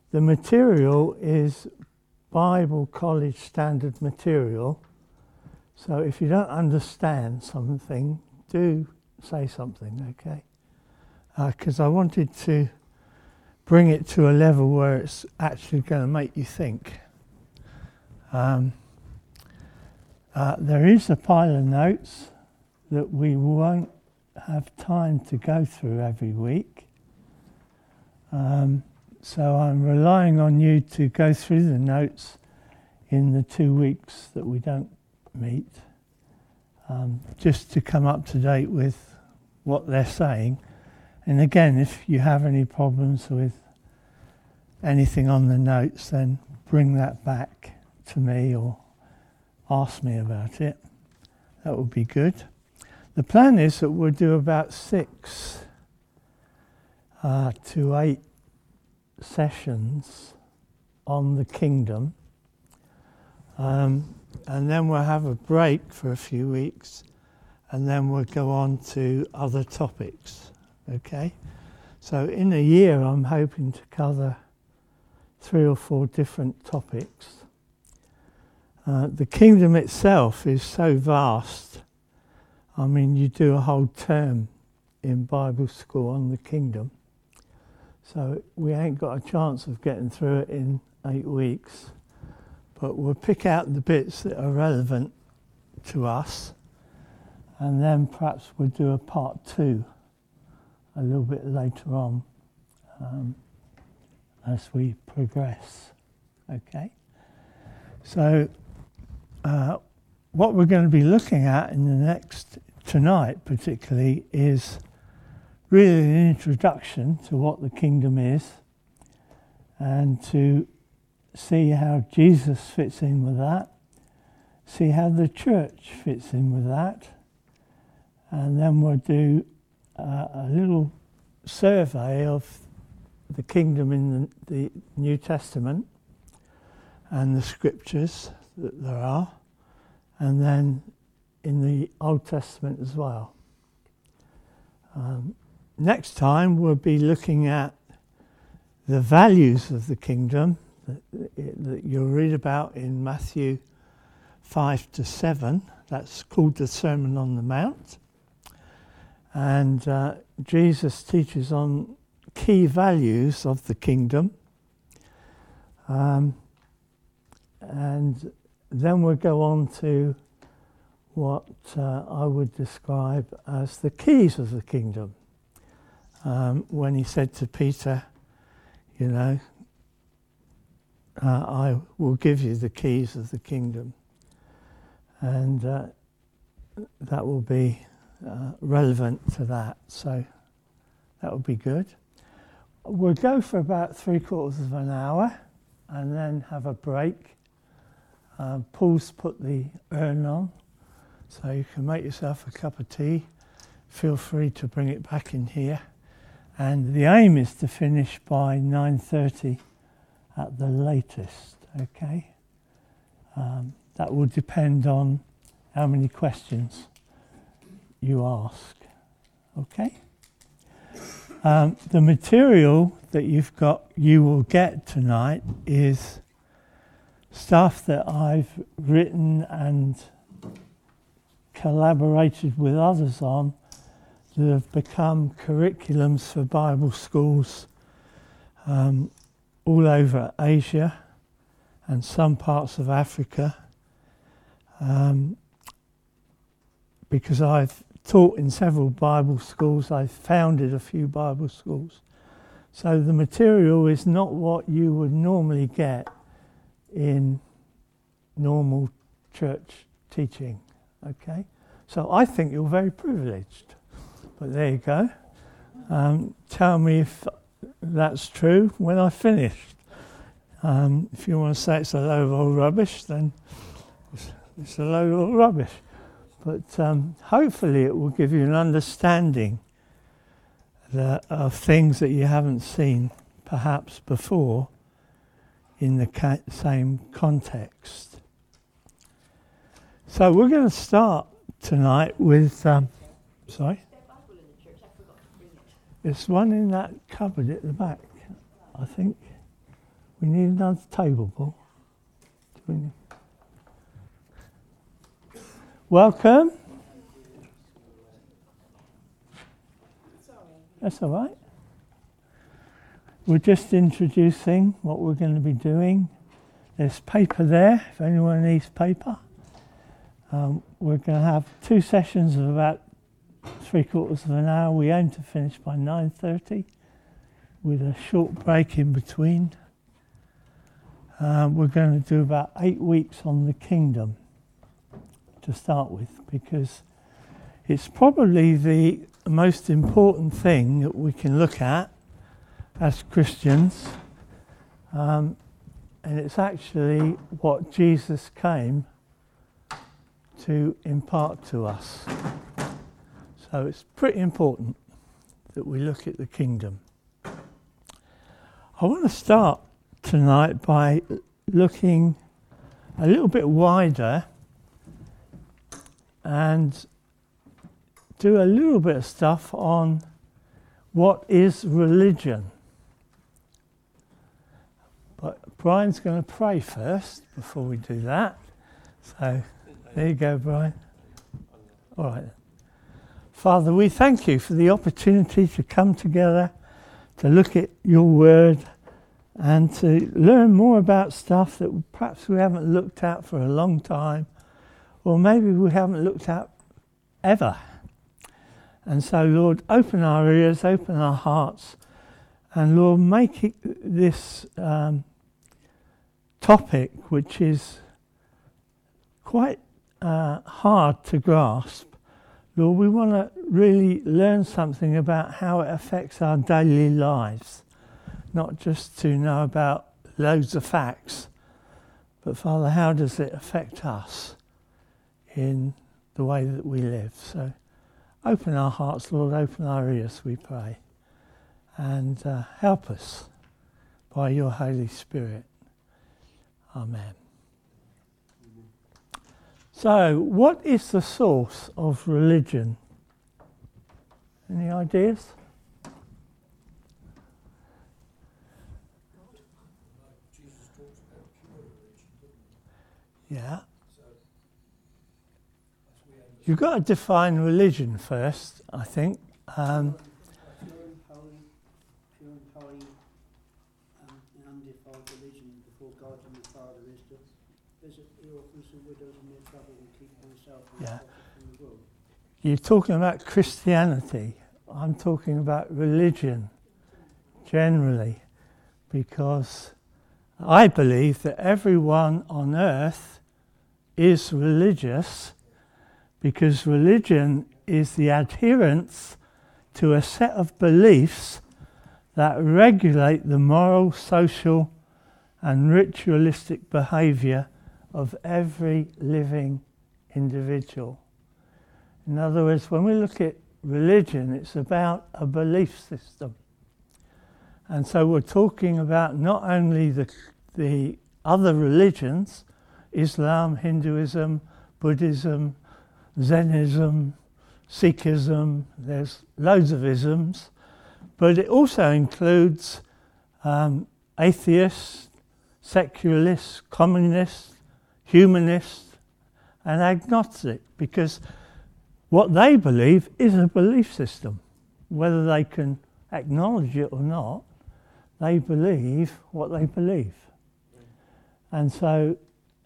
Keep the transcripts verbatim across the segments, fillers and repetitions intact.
the material is Bible College standard material. So if you don't understand something, do say something, okay? Because uh, I wanted to bring it to a level where it's actually going to make you think. Um, uh, there is a pile of notes that we won't have time to go through every week. Um, so I'm relying on you to go through the notes in the two weeks that we don't meet, um, just to come up to date with what they're saying. And again, if you have any problems with anything on the notes, then bring that back to me or ask me about it. That would be good. The plan is that we'll do about six uh, to eight sessions on the kingdom. Um, and then we'll have a break for a few weeks, and then we'll go on to other topics, okay? So in a year, I'm hoping to cover three or four different topics. Uh, the kingdom itself is so vast. I mean, you do a whole term in Bible school on the kingdom. So we ain't got a chance of getting through it in eight weeks. But we'll pick out the bits that are relevant to us, and then perhaps we'll do a part two a little bit later on um, as we progress. Okay? So uh, what we're going to be looking at in the next, tonight particularly, is really an introduction to what the kingdom is, and to see how Jesus fits in with that, see how the church fits in with that, and then we'll do uh, a little survey of the kingdom in the, the New Testament and the scriptures that there are, and then in the Old Testament as well. Um, next time we'll be looking at the values of the kingdom that, that you'll read about in Matthew five to seven. That's called the Sermon on the Mount. And uh, Jesus teaches on key values of the kingdom. Um, and then we'll go on to what uh, I would describe as the keys of the kingdom. Um, when he said to Peter, you know, Uh, I will give you the keys of the kingdom. And uh, that will be uh, relevant to that. So that will be good. We'll go for about three quarters of an hour and then have a break. Uh, Paul's put the urn on, so you can make yourself a cup of tea. Feel free to bring it back in here. And the aim is to finish by nine thirty at the latest, okay? Um, that will depend on how many questions you ask, okay? Um, the material that you've got, you will get tonight is stuff that I've written and collaborated with others on that have become curriculums for Bible schools um, all over Asia and some parts of Africa, um, because I've taught in several Bible schools. I've founded a few Bible schools. So the material is not what you would normally get in normal church teaching, okay? So I think you're very privileged, but there you go. Um, tell me if that's true when I finished. Um, if you want to say it's a load of old rubbish, then it's, it's a load of old rubbish. But um, hopefully it will give you an understanding that, of things that you haven't seen perhaps before in the ca- same context. So we're going to start tonight with... Um, sorry? There's one in that cupboard at the back, I think. We need another table, Paul. Do we need... Welcome. That's all right. We're just introducing what we're going to be doing. There's paper there, if anyone needs paper. Um, we're going to have two sessions of about three quarters of an hour. We aim to finish by nine thirty with a short break in between. Um, we're going to do about eight weeks on the kingdom to start with, because it's probably the most important thing that we can look at as Christians, um, and it's actually what Jesus came to impart to us. So it's pretty important that we look at the kingdom. I want to start tonight by looking a little bit wider and do a little bit of stuff on what is religion. But Brian's going to pray first before we do that. So there you go, Brian. All right. Father, we thank you for the opportunity to come together, to look at your word, and to learn more about stuff that perhaps we haven't looked at for a long time, or maybe we haven't looked at ever. And so, Lord, open our ears, open our hearts, and Lord, make it this um, topic, which is quite uh, hard to grasp. Lord, we want to really learn something about how it affects our daily lives, not just to know about loads of facts, but Father, how does it affect us in the way that we live? So open our hearts, Lord, open our ears, we pray, and uh, help us by your Holy Spirit. Amen. So, what is the source of religion? Any ideas? Yeah. You've got to define religion first, I think. Um, pure and holy, pure and holy, and undefiled religion before God and the Father is to visit the orphans and widows in their trouble and keep myself and Yeah. from the world. You're talking about Christianity. I'm talking about religion generally, because I believe that everyone on earth is religious, because religion is the adherence to a set of beliefs that regulate the moral, social, and ritualistic behaviour of every living individual. In other words, when we look at religion, it's about a belief system. And so we're talking about not only the, the other religions, Islam, Hinduism, Buddhism, Zennism, Sikhism, there's loads of isms, but it also includes um, atheists, secularists, communists, humanists, and agnostic, because what they believe is a belief system. Whether they can acknowledge it or not, they believe what they believe. And so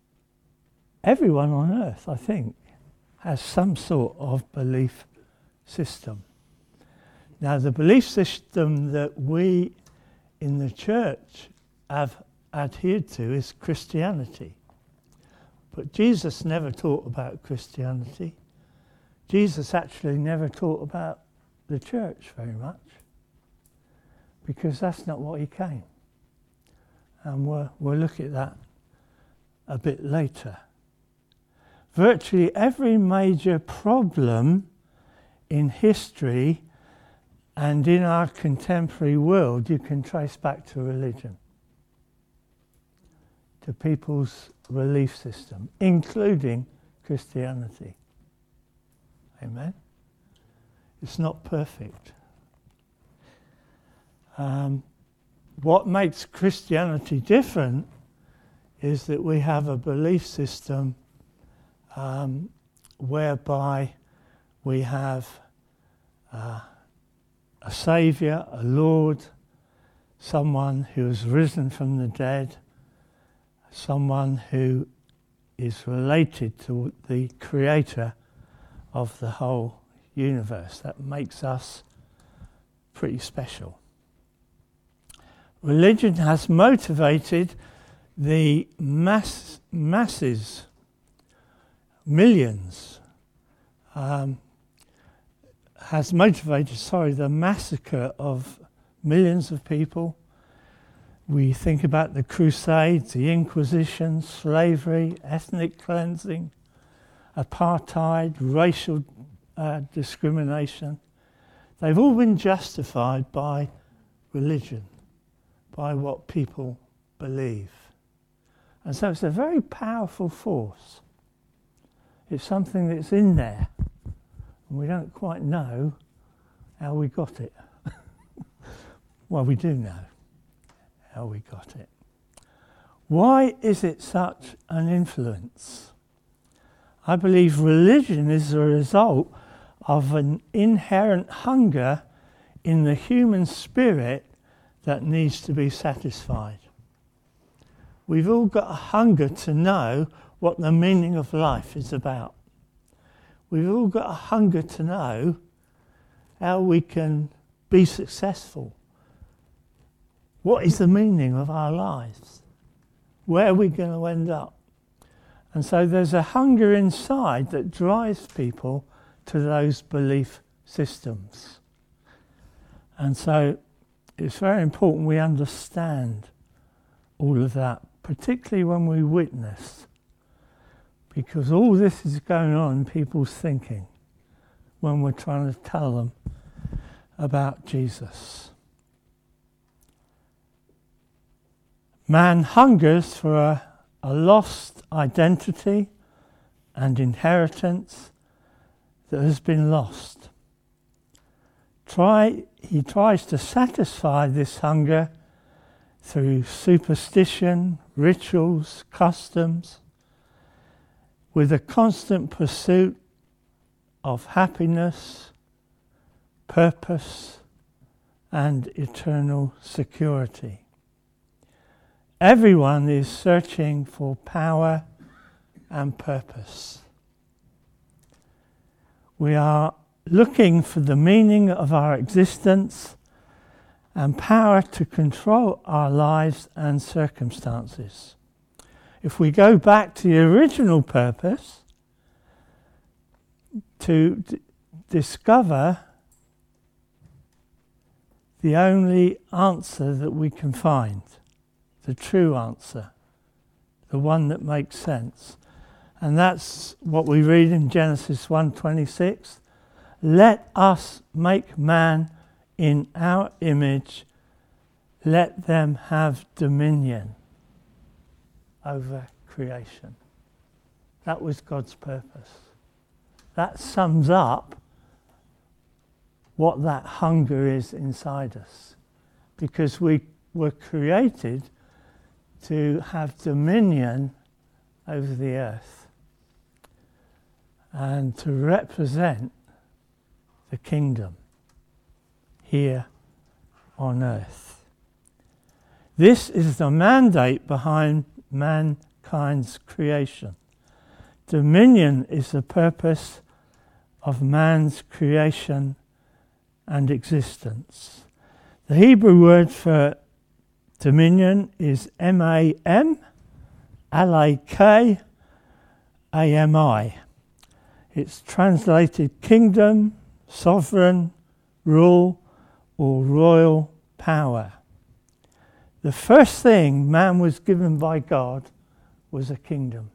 everyone on earth, I think, has some sort of belief system. Now, the belief system that we in the church have adhered to is Christianity. But Jesus never taught about Christianity. Jesus actually never taught about the church very much, because that's not what he came. And we'll, we'll look at that a bit later. Virtually every major problem in history and in our contemporary world you can trace back to religion, to people's belief system, including Christianity. Amen? It's not perfect. Um, what makes Christianity different is that we have a belief system um, whereby we have uh, a Saviour, a Lord, someone who has risen from the dead, someone who is related to the Creator of the whole universe. That makes us pretty special. Religion has motivated the mass, masses, millions, um, has motivated, sorry, the massacre of millions of people. We think about the Crusades, the Inquisition, slavery, ethnic cleansing, apartheid, racial uh, discrimination. They've all been justified by religion, by what people believe. And so it's a very powerful force. It's something that's in there, and we don't quite know how we got it. Well, we do know how we got it. Why is it such an influence? I believe religion is a result of an inherent hunger in the human spirit that needs to be satisfied. We've all got a hunger to know what the meaning of life is about. We've all got a hunger to know how we can be successful. What is the meaning of our lives? Where are we going to end up? And so there's a hunger inside that drives people to those belief systems. And so it's very important we understand all of that, particularly when we witness, because all this is going on in people's thinking when we're trying to tell them about Jesus. Man hungers for a, a lost identity and inheritance that has been lost. Try, he tries to satisfy this hunger through superstition, rituals, customs, with a constant pursuit of happiness, purpose, and eternal security. Everyone is searching for power and purpose. We are looking for the meaning of our existence and power to control our lives and circumstances. If we go back to the original purpose, to d- discover the only answer that we can find, the true answer, the one that makes sense. And that's what we read in Genesis one twenty-six. Let us make man in our image, let them have dominion over creation. That was God's purpose. That sums up what that hunger is inside us, because we were created to have dominion over the earth and to represent the kingdom here on earth. This is the mandate behind mankind's creation. Dominion is the purpose of man's creation and existence. The Hebrew word for dominion is M A M, L A K A M I. It's translated kingdom, sovereign, rule, or royal power. The first thing man was given by God was a kingdom.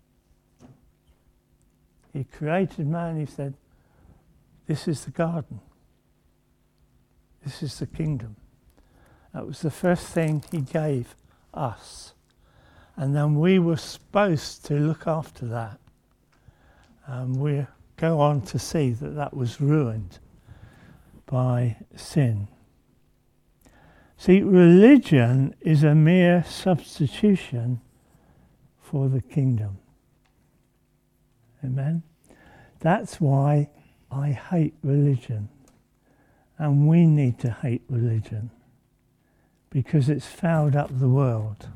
He created man, he said, this is the garden. This is the kingdom. That was the first thing he gave us. And then we were supposed to look after that. Um, we go on to see that that was ruined by sin. See, religion is a mere substitution for the kingdom. Amen? That's why I hate religion. And we need to hate religion. Because it's fouled up the world.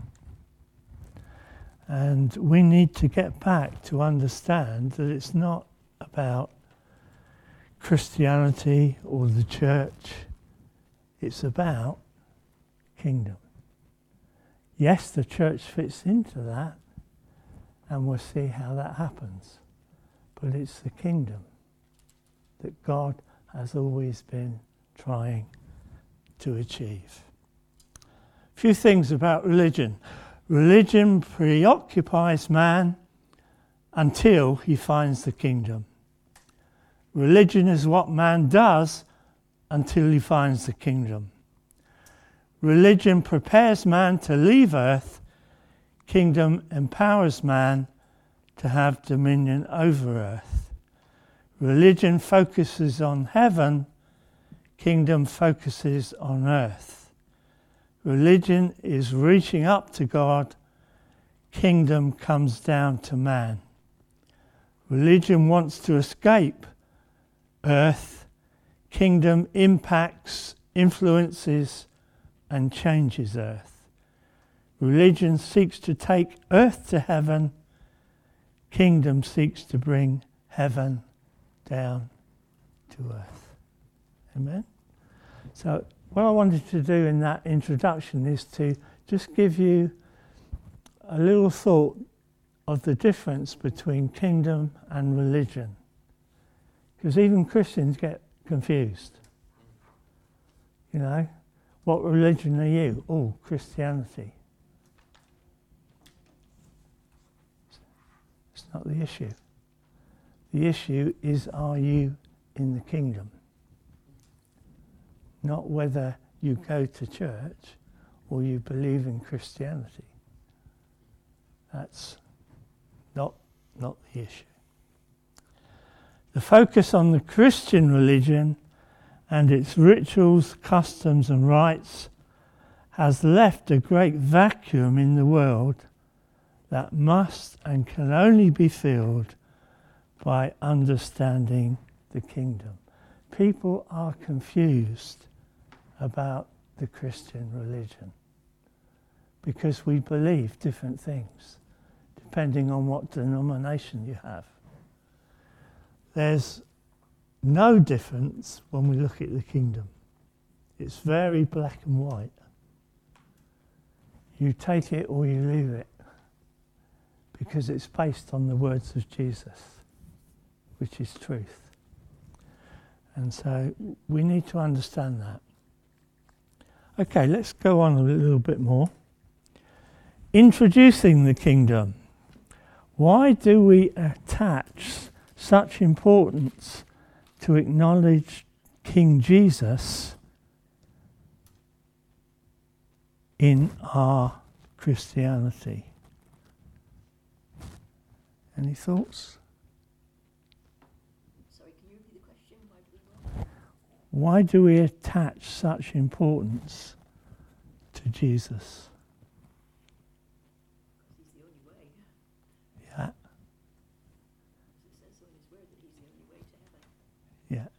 And we need to get back to understand that it's not about Christianity or the church. It's about kingdom. Yes, the church fits into that, and we'll see how that happens. But it's the kingdom that God has always been trying to achieve. A few things about religion. Religion preoccupies man until he finds the kingdom. Religion is what man does until he finds the kingdom. Religion prepares man to leave earth. Kingdom empowers man to have dominion over earth. Religion focuses on heaven. Kingdom focuses on earth. Religion is reaching up to God. Kingdom comes down to man. Religion wants to escape earth. Kingdom impacts, influences, and changes earth. Religion seeks to take earth to heaven. Kingdom seeks to bring heaven down to earth. Amen? So what I wanted to do in that introduction is to just give you a little thought of the difference between kingdom and religion. Because even Christians get confused. You know, what religion are you? Oh, Christianity. It's not the issue. The issue is, are you in the kingdom? Not whether you go to church or you believe in Christianity. That's not, not the issue. The focus on the Christian religion and its rituals, customs and rites has left a great vacuum in the world that must and can only be filled by understanding the kingdom. People are confused about the Christian religion because we believe different things depending on what denomination you have. There's no difference when we look at the kingdom. It's very black and white. You take it or you leave it because it's based on the words of Jesus, which is truth. And so we need to understand that. Okay, let's go on a little bit more. Introducing the kingdom. Why do we attach such importance to acknowledge King Jesus in our Christianity? Any thoughts? Sorry, can you repeat the question? Why do we what? Why do we attach such importance to Jesus? He's the only way. Yeah, It says so in his word that he's the only way to heaven.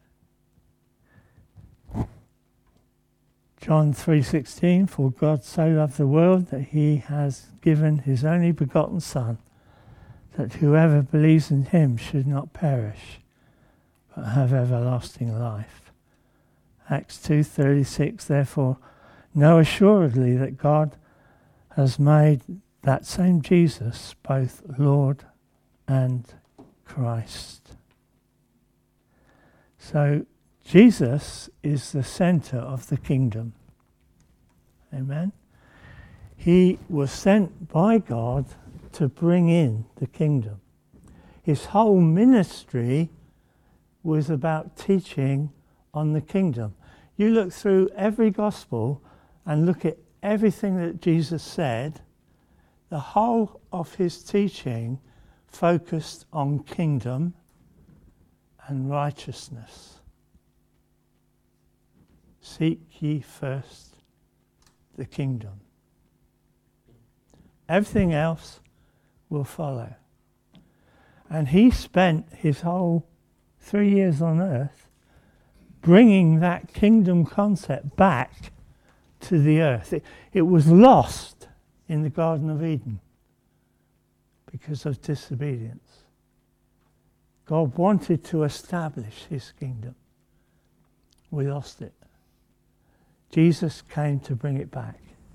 yeah. John three sixteen, for God so loved the world that he has given his only begotten Son, that whoever believes in him should not perish, but have everlasting life. Acts two thirty-six, therefore know assuredly that God has made that same Jesus both Lord and Christ. So Jesus is the centre of the kingdom. Amen? He was sent by God to bring in the kingdom. His whole ministry was about teaching on the kingdom. You look through every gospel and look at everything that Jesus said, the whole of his teaching focused on kingdom and righteousness. Seek ye first the kingdom. Everything else will follow. And he spent his whole three years on earth bringing that kingdom concept back to the earth. It, it was lost in the Garden of Eden because of disobedience. God wanted to establish his kingdom. We lost it. Jesus came to bring it back.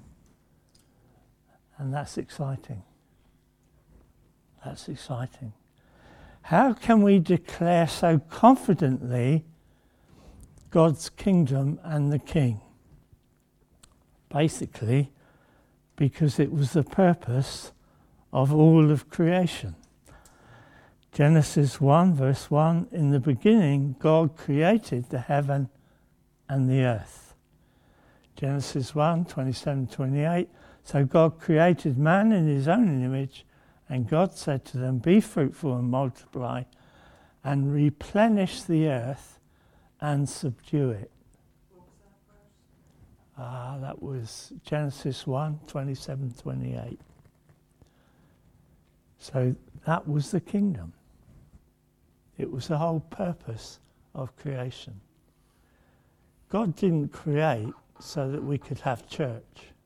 And that's exciting. That's exciting. How can we declare so confidently God's kingdom and the king? Basically, because it was the purpose of all of creation. Genesis one, verse one, in the beginning, God created the heaven and the earth. Genesis one, twenty-seven, twenty-eight, so God created man in his own image, and God said to them, be fruitful and multiply, and replenish the earth and subdue it. What was that verse? Ah, that was Genesis one, twenty-seven, twenty-eight. So that was the kingdom. It was the whole purpose of creation. God didn't create so that we could have church.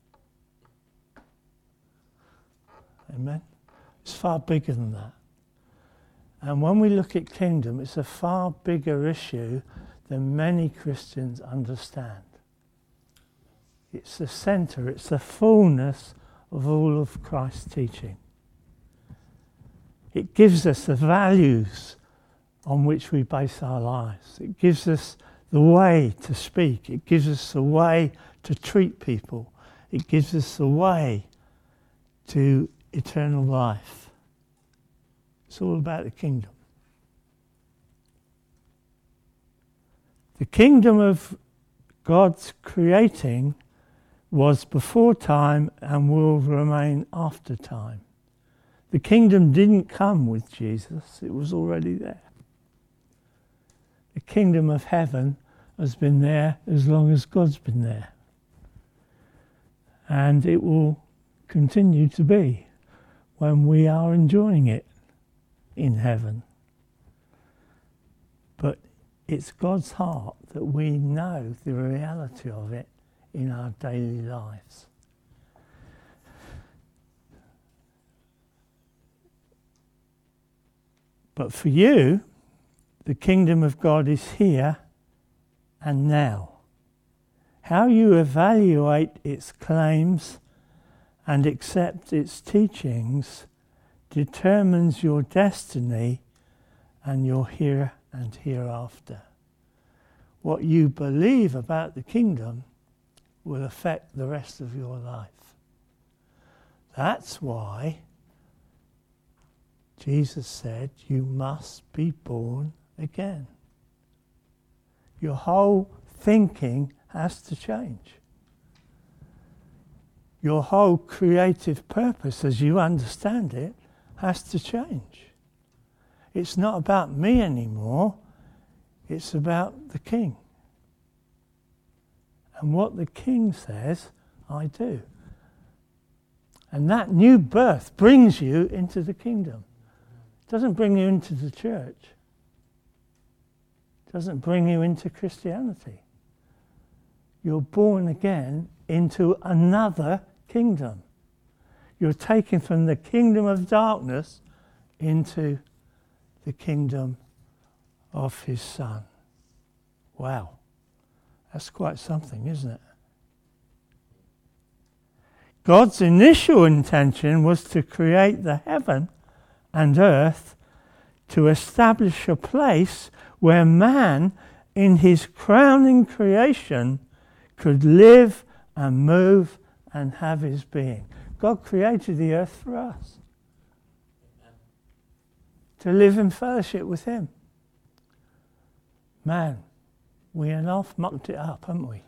Amen? It's far bigger than that. And when we look at kingdom, it's a far bigger issue than many Christians understand. It's the centre, it's the fullness of all of Christ's teaching. It gives us the values on which we base our lives. It gives us the way to speak. It gives us the way to treat people. It gives us the way to eternal life. It's all about the kingdom. The kingdom of God's creating was before time and will remain after time. The kingdom didn't come with Jesus, it was already there. The kingdom of heaven has been there as long as God's been there. And it will continue to be when we are enjoying it in heaven. But it's God's heart that we know the reality of it in our daily lives. But for you, the kingdom of God is here and now. How you evaluate its claims and accept its teachings determines your destiny and your here and hereafter. What you believe about the kingdom will affect the rest of your life. That's why Jesus said, you must be born again. Your whole thinking has to change. Your whole creative purpose, as you understand it, has to change. It's not about me anymore. It's about the King. And what the King says, I do. And that new birth brings you into the kingdom. It doesn't bring you into the church. It doesn't bring you into Christianity. You're born again into another kingdom. You're taken from the kingdom of darkness into the kingdom of his Son. Wow. That's quite something, isn't it? God's initial intention was to create the heaven and earth to establish a place where man, in his crowning creation, could live and move and have his being. God created the earth for us. Amen. To live in fellowship with him. Man, we enough mucked it up, haven't we?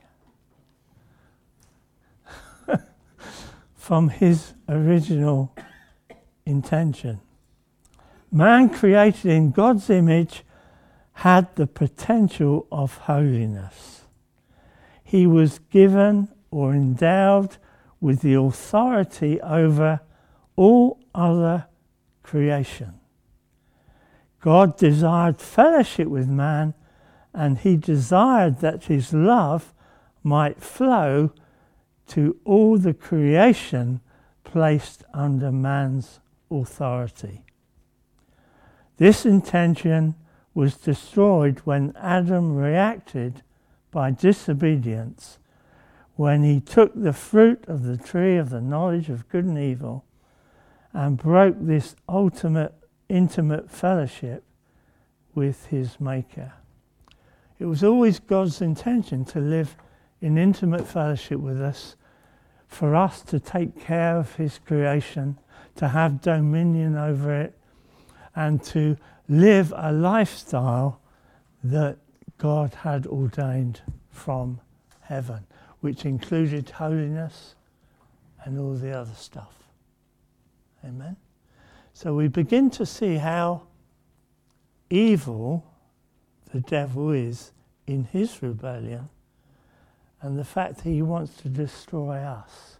From his original intention. Man created in God's image had the potential of holiness. He was given or endowed with the authority over all other creation. God desired fellowship with man, and he desired that his love might flow to all the creation placed under man's authority. This intention was destroyed when Adam reacted by disobedience, when he took the fruit of the tree of the knowledge of good and evil and broke this ultimate intimate fellowship with his Maker. It was always God's intention to live in intimate fellowship with us, for us to take care of his creation, to have dominion over it, and to live a lifestyle that God had ordained from heaven, which included holiness and all the other stuff. Amen? So we begin to see how evil the devil is in his rebellion, and the fact that he wants to destroy us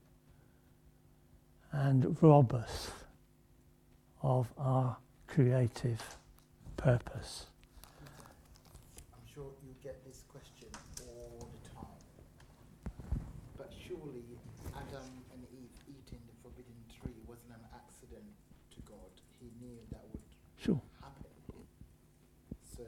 and rob us of our creative purpose. I'm sure you get this question all the time. But surely Adam and Eve eating the forbidden tree wasn't an accident to God. He knew that would Sure. happen. So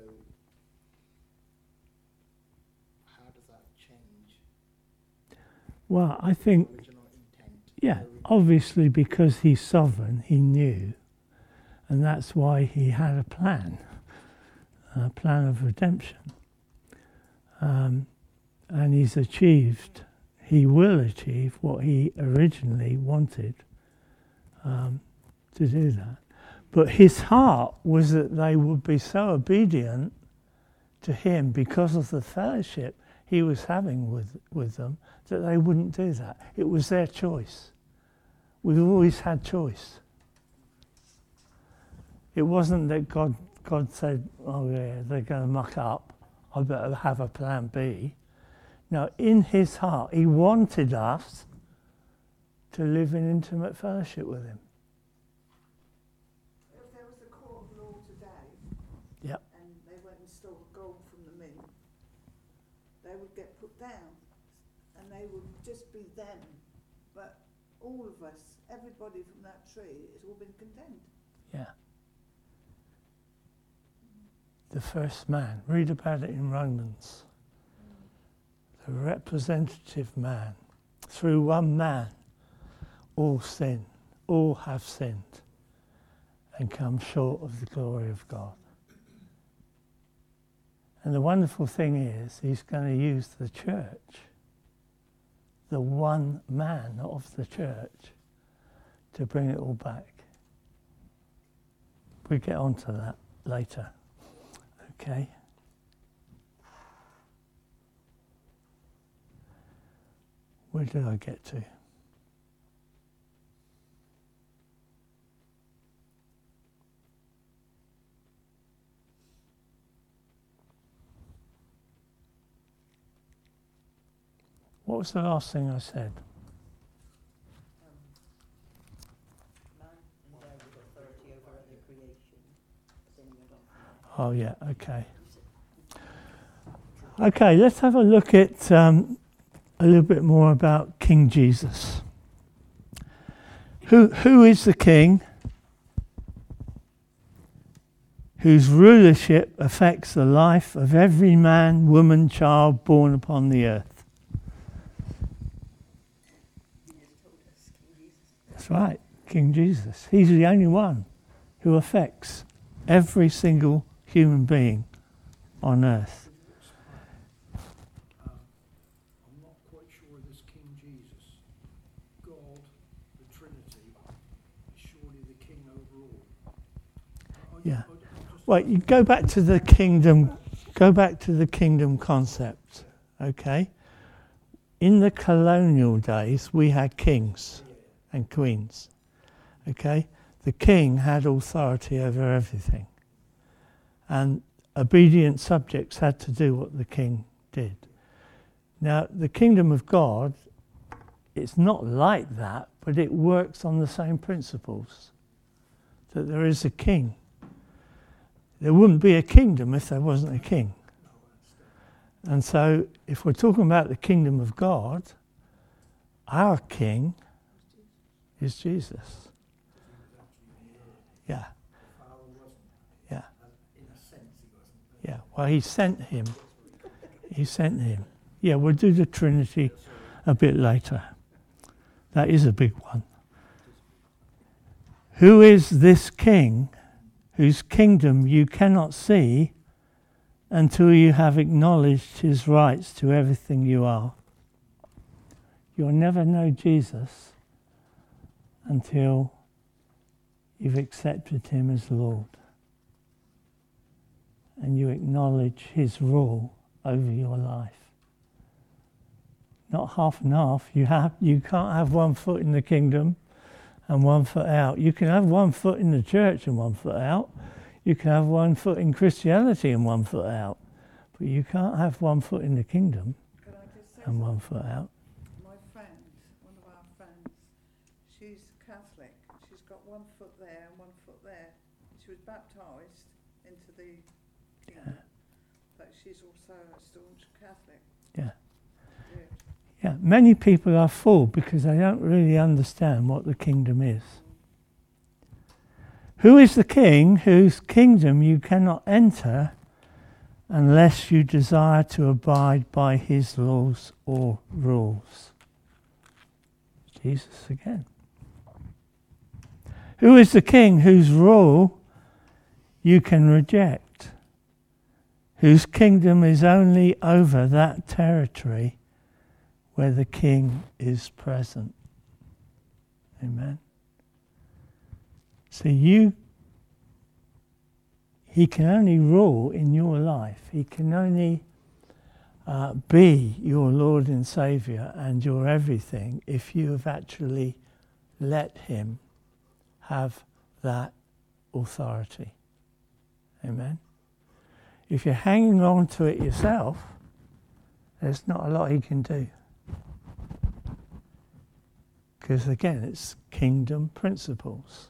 how does that change Well, I think, the original intent? yeah, The ori- obviously because he's sovereign, he knew, and that's why he had a plan, a plan of redemption. Um, and he's achieved, he will achieve what he originally wanted um, to do that. But his heart was that they would be so obedient to him because of the fellowship he was having with, with them, that they wouldn't do that. It was their choice. We've always had choice. It wasn't that God God said, oh yeah, they're going to muck up, I better have a plan B. No, in his heart, he wanted us to live in intimate fellowship with him. If there was a court of law today, Yep. and they went and stole gold from the mint, they would get put down, and they would just be them. But all of us, everybody from that tree, has all been condemned. Yeah. The first man. Read about it in Romans. The representative man. Through one man, all sin, all have sinned and come short of the glory of God. And the wonderful thing is, he's going to use the church, the one man of the church, to bring it all back. We get onto that later. Okay? Where did I get to? What was the last thing I said? Man endowed with authority over other creation. Then you went on from Oh, yeah, okay. Okay, let's have a look at um, a little bit more about King Jesus. Who Who is the king whose rulership affects the life of every man, woman, child born upon the earth? You just told us, King Jesus. That's right, King Jesus. He's the only one who affects every single human being on earth. Um, I'm not quite sure this King Jesus, God, the Trinity, is surely the King over all. I- I- Yeah. I- I just- Well, you go back to the kingdom, go back to the kingdom concept, okay? In the colonial days, we had kings and queens, okay? The king had authority over everything. And obedient subjects had to do what the king did. Now, the kingdom of God, it's not like that, but it works on the same principles. That there is a king. There wouldn't be a kingdom if there wasn't a king. And so, if we're talking about the kingdom of God, our king is Jesus. Yeah. Yeah. Yeah. Well, he sent him. He sent him. Yeah, we'll do the Trinity a bit later. That is a big one. Who is this king whose kingdom you cannot see until you have acknowledged his rights to everything you are? You'll never know Jesus until you've accepted him as Lord and you acknowledge his rule over your life. Not half and half. You have, you can't have one foot in the kingdom and one foot out. You can have one foot in the church and one foot out. You can have one foot in Christianity and one foot out. But you can't have one foot in the kingdom Can I just say and one something? foot out. My friend, one of our friends, she's Catholic. She's got one foot there and one foot there. She was baptised into the kingdom, but she's also a staunch Catholic. Yeah. Weird. Yeah, many people are fooled because they don't really understand what the kingdom is. Who is the king whose kingdom you cannot enter unless you desire to abide by his laws or rules? Jesus again. Who is the king whose rule you can reject, whose kingdom is only over that territory where the king is present? Amen. So you, he can only rule in your life. He can only uh, be your Lord and Saviour and your everything if you have actually let him have that authority. Amen. If you're hanging on to it yourself, there's not a lot he can do. Because again, it's kingdom principles.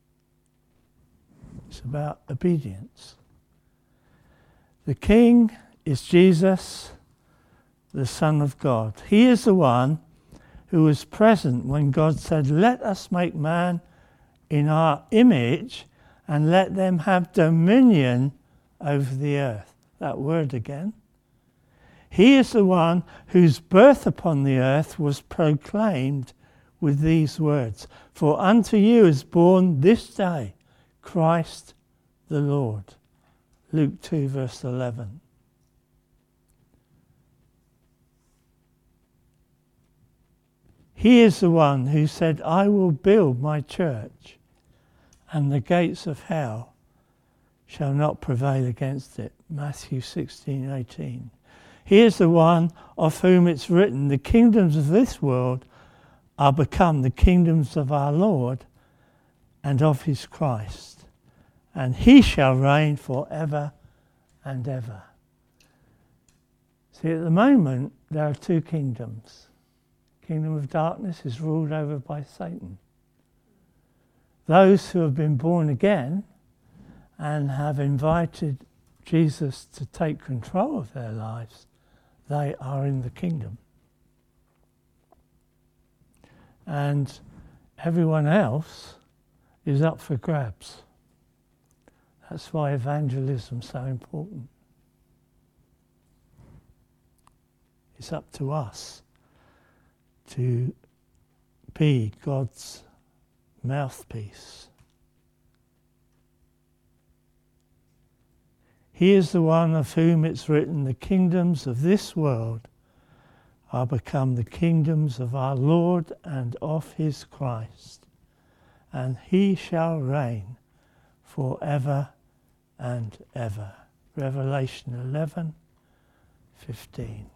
It's about obedience. The King is Jesus, the Son of God. He is the one who was present when God said, "Let us make man in our image and let them have dominion over the earth." That word again. He is the one whose birth upon the earth was proclaimed with these words, "For unto you is born this day Christ the Lord." Luke two verse eleven. He is the one who said, "I will build my church, and the gates of hell shall not prevail against it." Matthew sixteen eighteen. He is the one of whom it's written, "The kingdoms of this world are become the kingdoms of our Lord and of his Christ, and he shall reign forever and ever." See, at the moment, there are two kingdoms. The kingdom of darkness is ruled over by Satan. Those who have been born again and have invited Jesus to take control of their lives, they are in the kingdom. And everyone else is up for grabs. That's why evangelism is so important. It's up to us to be God's mouthpiece. He is the one of whom it's written, "The kingdoms of this world are become the kingdoms of our Lord and of his Christ, and he shall reign forever and ever." Revelation eleven fifteen.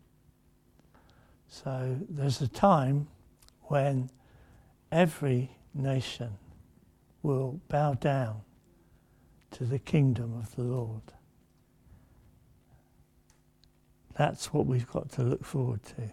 So there's a time when every nation will bow down to the kingdom of the Lord. That's what we've got to look forward to.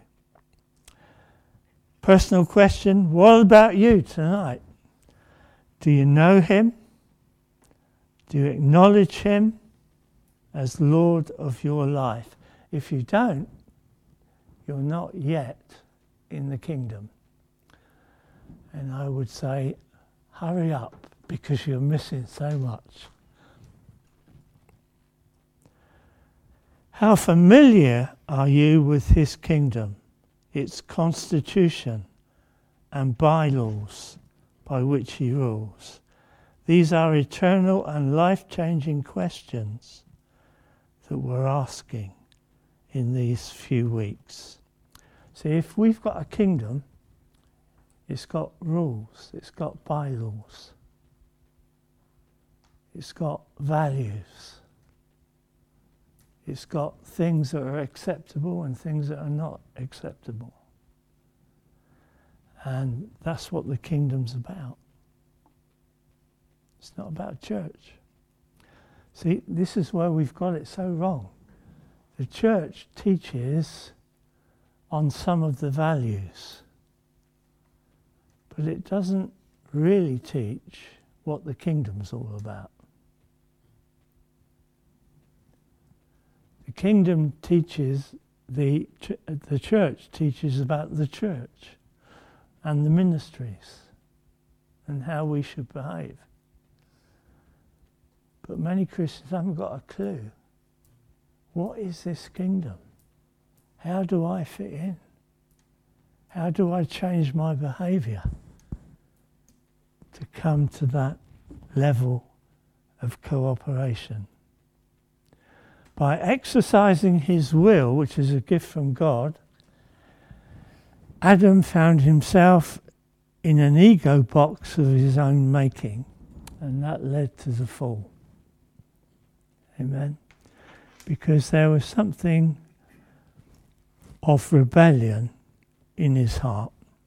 Personal question, what about you tonight? Do you know him? Do you acknowledge him as Lord of your life? If you don't, you're not yet in the kingdom. And I would say, hurry up, because you're missing so much. How familiar are you with his kingdom, its constitution and bylaws by which he rules? These are eternal and life-changing questions that we're asking in these few weeks. See, if we've got a kingdom, it's got rules, it's got bylaws, it's got values, it's got things that are acceptable and things that are not acceptable. And that's what the kingdom's about. It's not about church. See, this is where we've got it so wrong. The church teaches on some of the values, but it doesn't really teach what the kingdom's all about. The kingdom teaches, the, ch- the church teaches about the church and the ministries and how we should behave. But many Christians haven't got a clue. What is this kingdom? How do I fit in? How do I change my behaviour to come to that level of cooperation? By exercising his will, which is a gift from God, Adam found himself in an ego box of his own making, and that led to the fall. Amen. Because there was something of rebellion in his heart.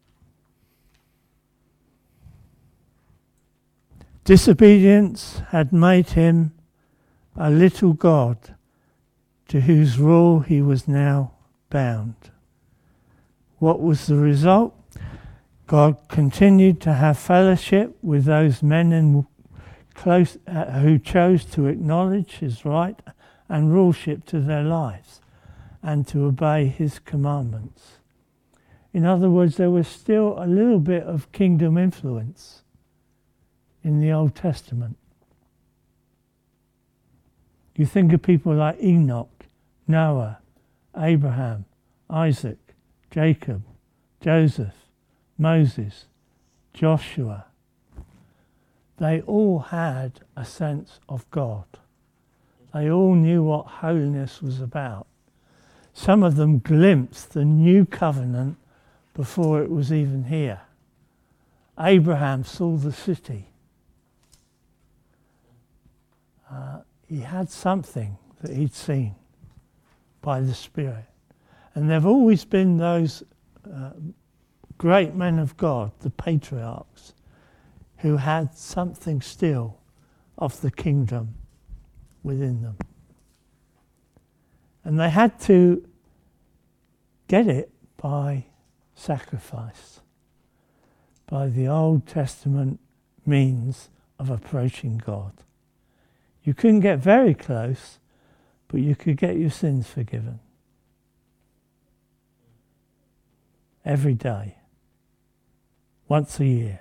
Disobedience had made him a little god to whose rule he was now bound. What was the result? God continued to have fellowship with those men in close uh, who chose to acknowledge his right and ruleship to their lives and to obey his commandments. In other words, there was still a little bit of kingdom influence in the Old Testament. You think of people like Enoch, Noah, Abraham, Isaac, Jacob, Joseph, Moses, Joshua. They all had a sense of God. They all knew what holiness was about. Some of them glimpsed the new covenant before it was even here. Abraham saw the city. Uh, he had something that he'd seen by the Spirit. And there have always been those uh, great men of God, the patriarchs, who had something still of the kingdom within them. And they had to get it by sacrifice, by the Old Testament means of approaching God. You couldn't get very close, but you could get your sins forgiven. Every day. Once a year.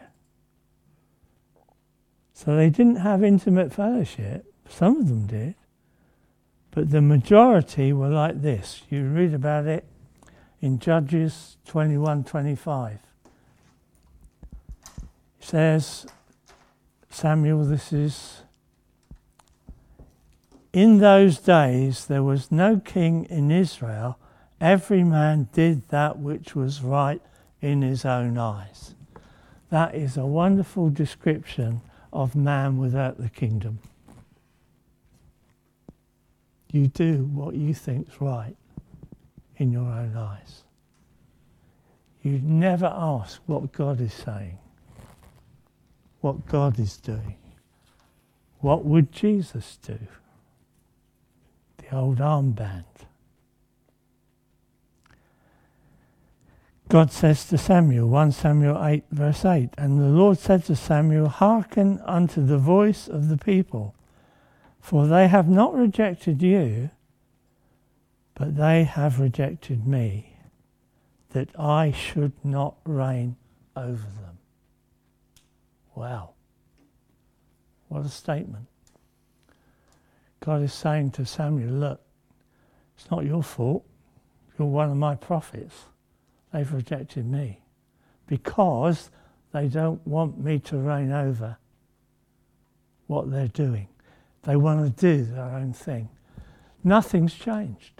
So they didn't have intimate fellowship. Some of them did. But the majority were like this. You read about it in Judges twenty-one twenty-five. It says, Samuel, this is, in those days there was no king in Israel. Every man did that which was right in his own eyes. That is a wonderful description of man without the kingdom. You do what you think's right in your own eyes. You never ask what God is saying, what God is doing. What would Jesus do? The old armband. God says to Samuel, First Samuel eight verse eight, and the Lord said to Samuel, hearken unto the voice of the people, for they have not rejected you, but they have rejected me, that I should not reign over them. Wow. What a statement. God is saying to Samuel, look, it's not your fault. You're one of my prophets. They've rejected me because they don't want me to reign over what they're doing. They want to do their own thing. Nothing's changed.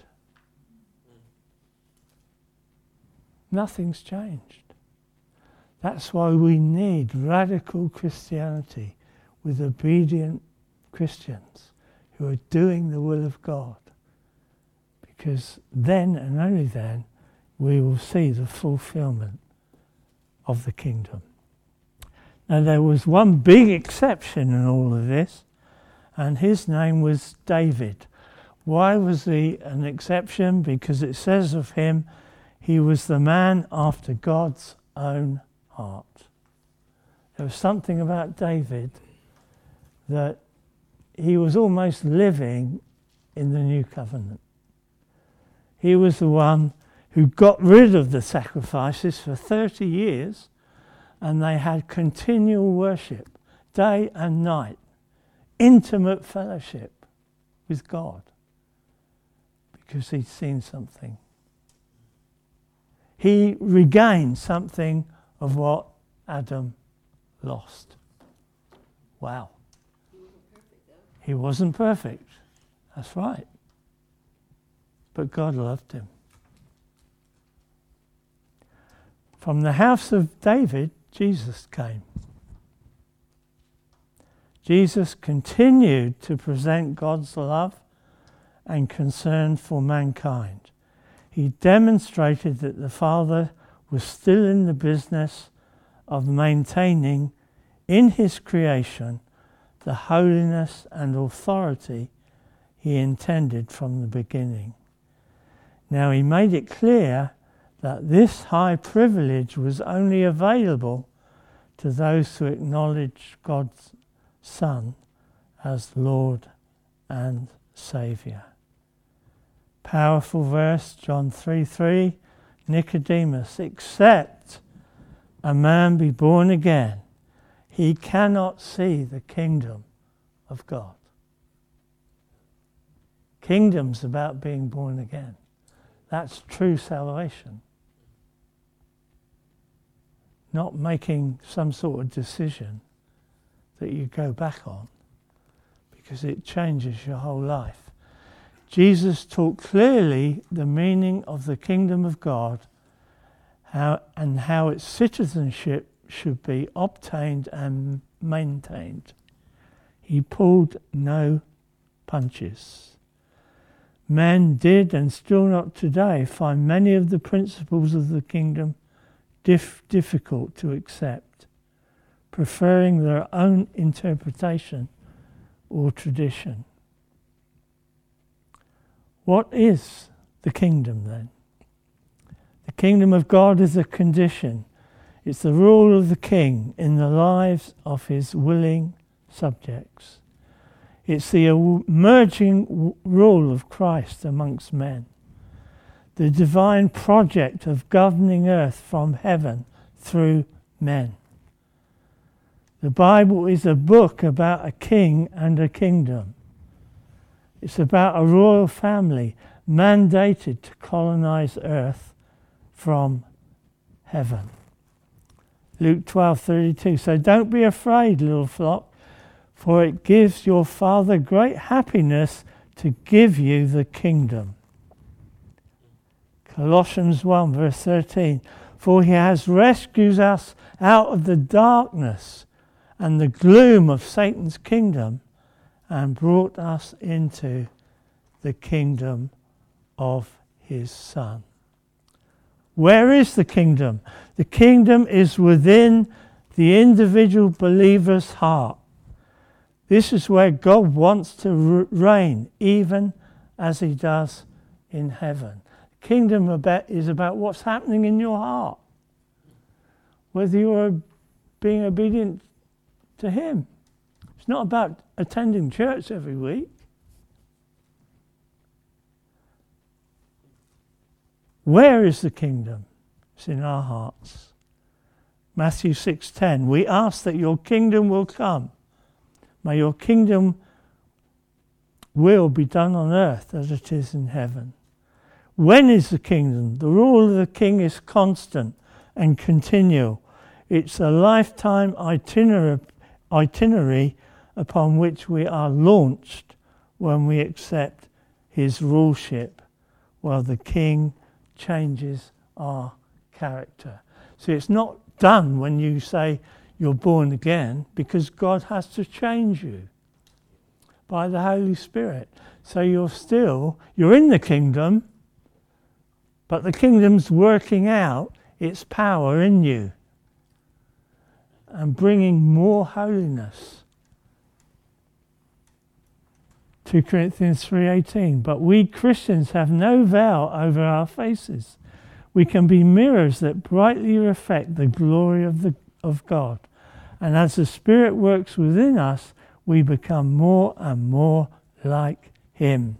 Nothing's changed. That's why we need radical Christianity with obedient Christians who are doing the will of God. Because then and only then we will see the fulfillment of the kingdom. Now there was one big exception in all of this, and his name was David. Why was he an exception? Because it says of him, he was the man after God's own heart. There was something about David that he was almost living in the new covenant. He was the one who got rid of the sacrifices for thirty years, and they had continual worship, day and night, intimate fellowship with God, because he'd seen something. He regained something of what Adam lost. Wow. He wasn't perfect, though. He wasn't perfect. That's right. But God loved him. From the house of David, Jesus came. Jesus continued to present God's love and concern for mankind. He demonstrated that the Father was still in the business of maintaining in his creation the holiness and authority he intended from the beginning. Now he made it clear that this high privilege was only available to those who acknowledge God's Son as Lord and Saviour. Powerful verse, John three three, Nicodemus, except a man be born again, he cannot see the kingdom of God. Kingdom's about being born again. That's true salvation. Not making some sort of decision that you go back on, because it changes your whole life. Jesus taught clearly the meaning of the kingdom of God, how and how its citizenship should be obtained and maintained. He pulled no punches. Men did, and still not today, find many of the principles of the kingdom dif- difficult to accept, preferring their own interpretation or tradition. What is the kingdom then? The kingdom of God is a condition. It's the rule of the king in the lives of his willing subjects. It's the emerging rule of Christ amongst men. The divine project of governing earth from heaven through men. The Bible is a book about a king and a kingdom. It's about a royal family mandated to colonize earth from heaven. Luke twelve thirty-two. So don't be afraid, little flock, for it gives your Father great happiness to give you the kingdom. Colossians one verse thirteen. For he has rescued us out of the darkness and the gloom of Satan's kingdom and brought us into the kingdom of his Son. Where is the kingdom? The kingdom is within the individual believer's heart. This is where God wants to reign, even as he does in heaven. The kingdom about, is about what's happening in your heart. Whether you're being obedient to him. It's not about attending church every week. Where is the kingdom? It's in our hearts. Matthew six ten, we ask that your kingdom will come. May your kingdom will be done on earth as it is in heaven. When is the kingdom? The rule of the king is constant and continual. It's a lifetime itinerary, itinerary upon which we are launched when we accept his ruleship, while the king changes our character. So it's not done when you say you're born again, because God has to change you by the Holy Spirit. So you're still, you're in the kingdom, but the kingdom's working out its power in you and bringing more holiness. two Corinthians three eighteen, but we Christians have no veil over our faces. We can be mirrors that brightly reflect the glory of the of God. And as the Spirit works within us, we become more and more like him.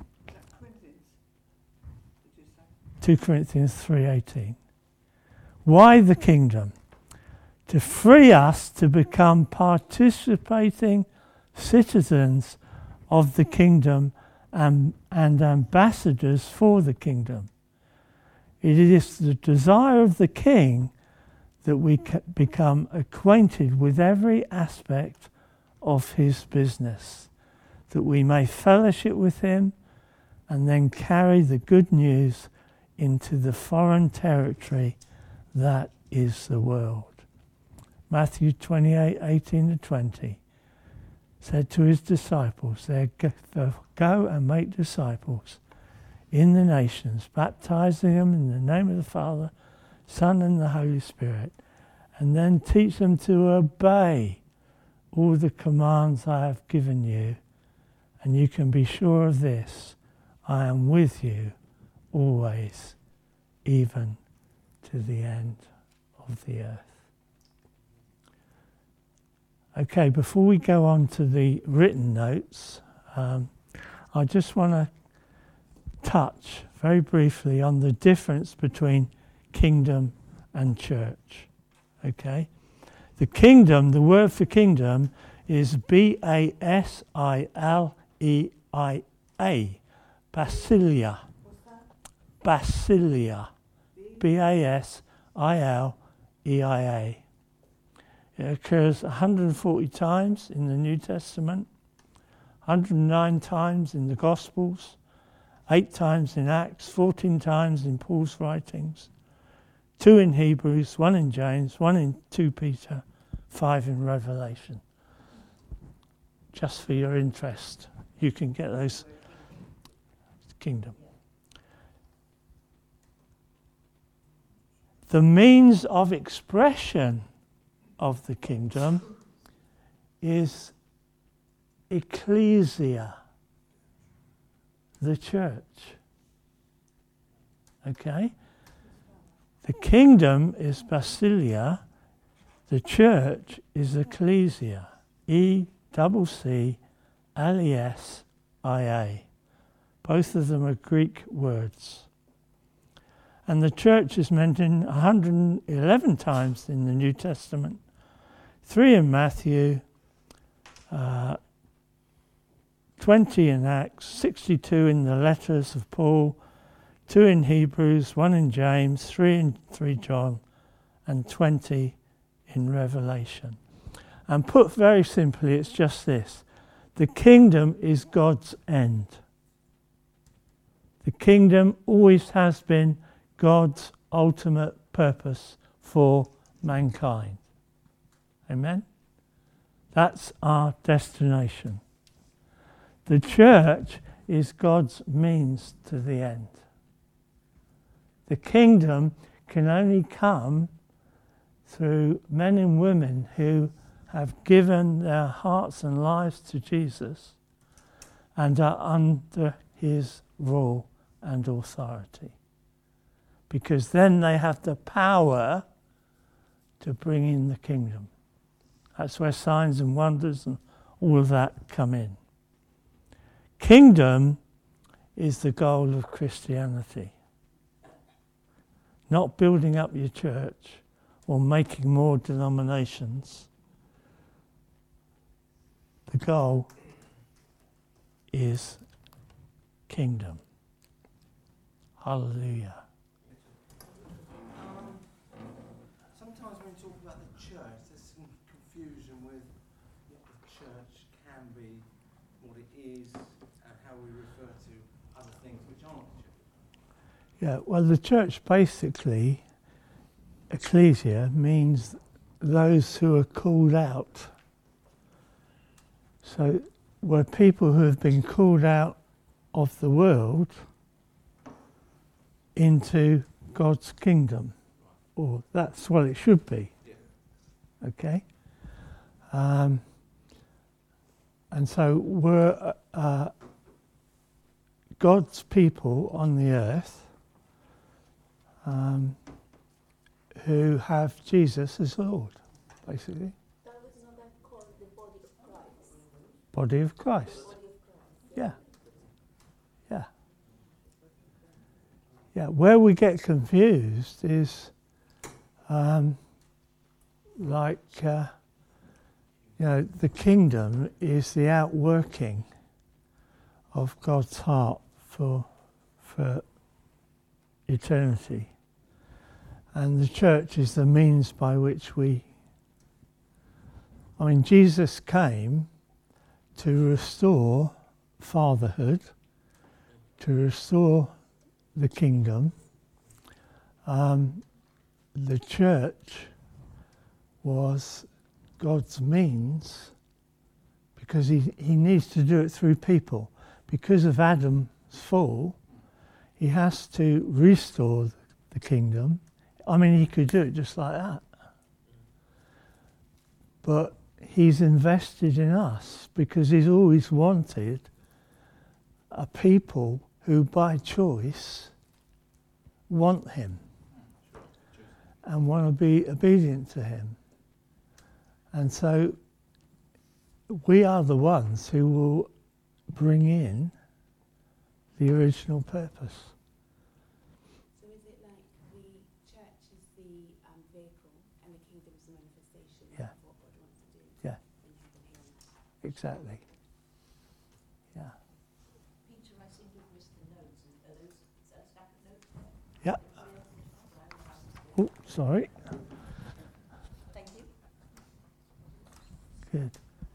two Corinthians three eighteen. Why the kingdom? To free us to become participating citizens of the kingdom and, and ambassadors for the kingdom. It is the desire of the king that we become acquainted with every aspect of his business, that we may fellowship with him and then carry the good news into the foreign territory that is the world. Matthew twenty-eight, eighteen to twenty said to his disciples, go and make disciples in the nations, baptizing them in the name of the Father, Son and the Holy Spirit, and then teach them to obey all the commands I have given you. And you can be sure of this, I am with you always, even to the end of the earth. Okay, before we go on to the written notes, um, I just want to touch very briefly on the difference between kingdom and church. Okay? The kingdom, the word for kingdom is B A S I L E I A. Basilia. Basilia. B A S I L E I A. It occurs one hundred forty times in the New Testament, one hundred nine times in the Gospels, eight times in Acts, fourteen times in Paul's writings, two in Hebrews, one in James, one in two Peter, five in Revelation. Just for your interest, you can get those. Kingdom. The means of expression of the kingdom is ecclesia, the church. Okay? The kingdom is basilia, the church is ecclesia. E double C L E S I A. Both of them are Greek words. And the church is mentioned one hundred eleven times in the New Testament, three in Matthew, uh, twenty in Acts, sixty-two in the letters of Paul, two in Hebrews, one in James, three in three John, and twenty in Revelation. And put very simply, it's just this. The kingdom is God's end. The kingdom always has been God's ultimate purpose for mankind. Amen? That's our destination. The church is God's means to the end. The kingdom can only come through men and women who have given their hearts and lives to Jesus and are under his rule and authority. because then they have the power to bring in the kingdom. That's where signs and wonders and all of that come in. Kingdom is the goal of Christianity. Not building up your church or making more denominations. The goal is kingdom. Hallelujah. Um, sometimes when you talk about the church, there's some confusion with what the church can be, what it is, and how we refer to other things which aren't the church. Yeah, well, the church basically, ecclesia, means those who are called out. So we're people who have been called out of the world into God's kingdom. Or that's what it should be. Yeah. Okay? Um, and so we're uh, uh, God's people on the earth um, who have Jesus as Lord, basically. That was not that called the body of Christ. Body of Christ. The body of Christ. Yeah. Yeah. Yeah. Where we get confused is um, like, uh, you know, the kingdom is the outworking of God's heart for for eternity. And the church is the means by which we... I mean, Jesus came to restore fatherhood, to restore the kingdom. Um, the church was God's means because he, he needs to do it through people. Because of Adam's fall, he has to restore the kingdom. I mean, he could do it just like that. But he's invested in us because he's always wanted a people who by choice want him and want to be obedient to him. And so we are the ones who will bring in the original purpose. So is it like the church is the um, vehicle and the kingdom is the manifestation Yeah. of what God wants to do Yeah. in heaven here on earth? Exactly. Yeah. Peter, I seem to have missed the notes. Are those, is that a stack of notes there? Yeah. Everybody else in the front? I haven't Oh, passed it. sorry. Thank you. Good.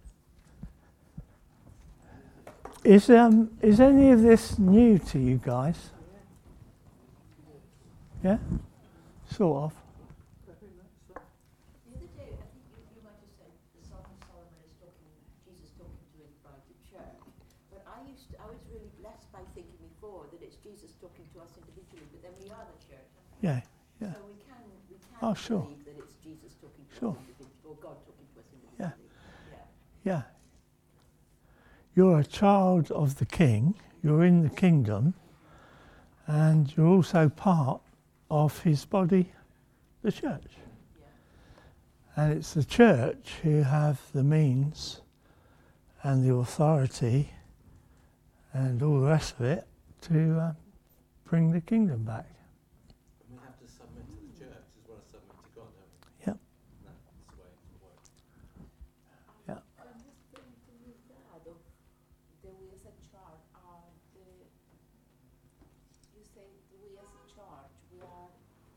Is um is any of this new to you guys? Yeah? Sort of. The other day, I think you, you might have said the Song of Solomon is talking, Jesus talking to his bride, the church. But I used to, I was really blessed by thinking before that it's Jesus talking to us individually, but then we are the church. Yeah. Yeah. So we can, we can Oh, sure. believe that it's Jesus talking to Sure. us individually, or God talking to us Yeah. individually. Yeah. Yeah. You're a child of the King, you're in the kingdom, and you're also part of his body, the church. Yeah. And it's the church who have the means and the authority and all the rest of it to uh, bring the kingdom back. And we have to submit to the church as well as submit to God, don't we? Yep. And that's the way it works. Yeah. I'm just going to move that of the we as a church are the, you say the we as a church, we are,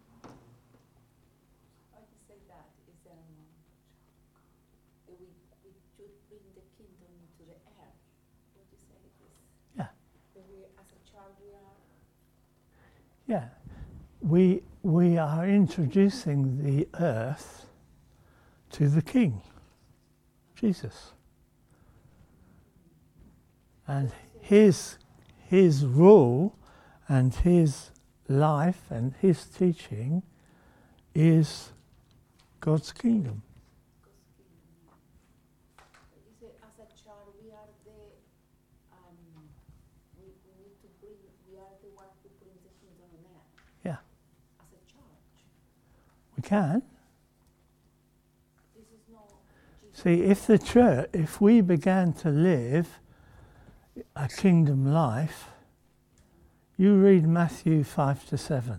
how to say that is, um, we, we should bring the kingdom to the earth. What do you say it is? Yeah. That we as a church, we are, Yeah. We, we are introducing the earth to the King, Jesus. And his, his rule and his life and his teaching is God's kingdom. God's kingdom. But you say as a church, we are the, um, we, we need to bring, we are the one who brings the kingdom on earth. Yeah. can. This is not Jesus. See, if the church, if we began to live a kingdom life, you read Matthew five to seven.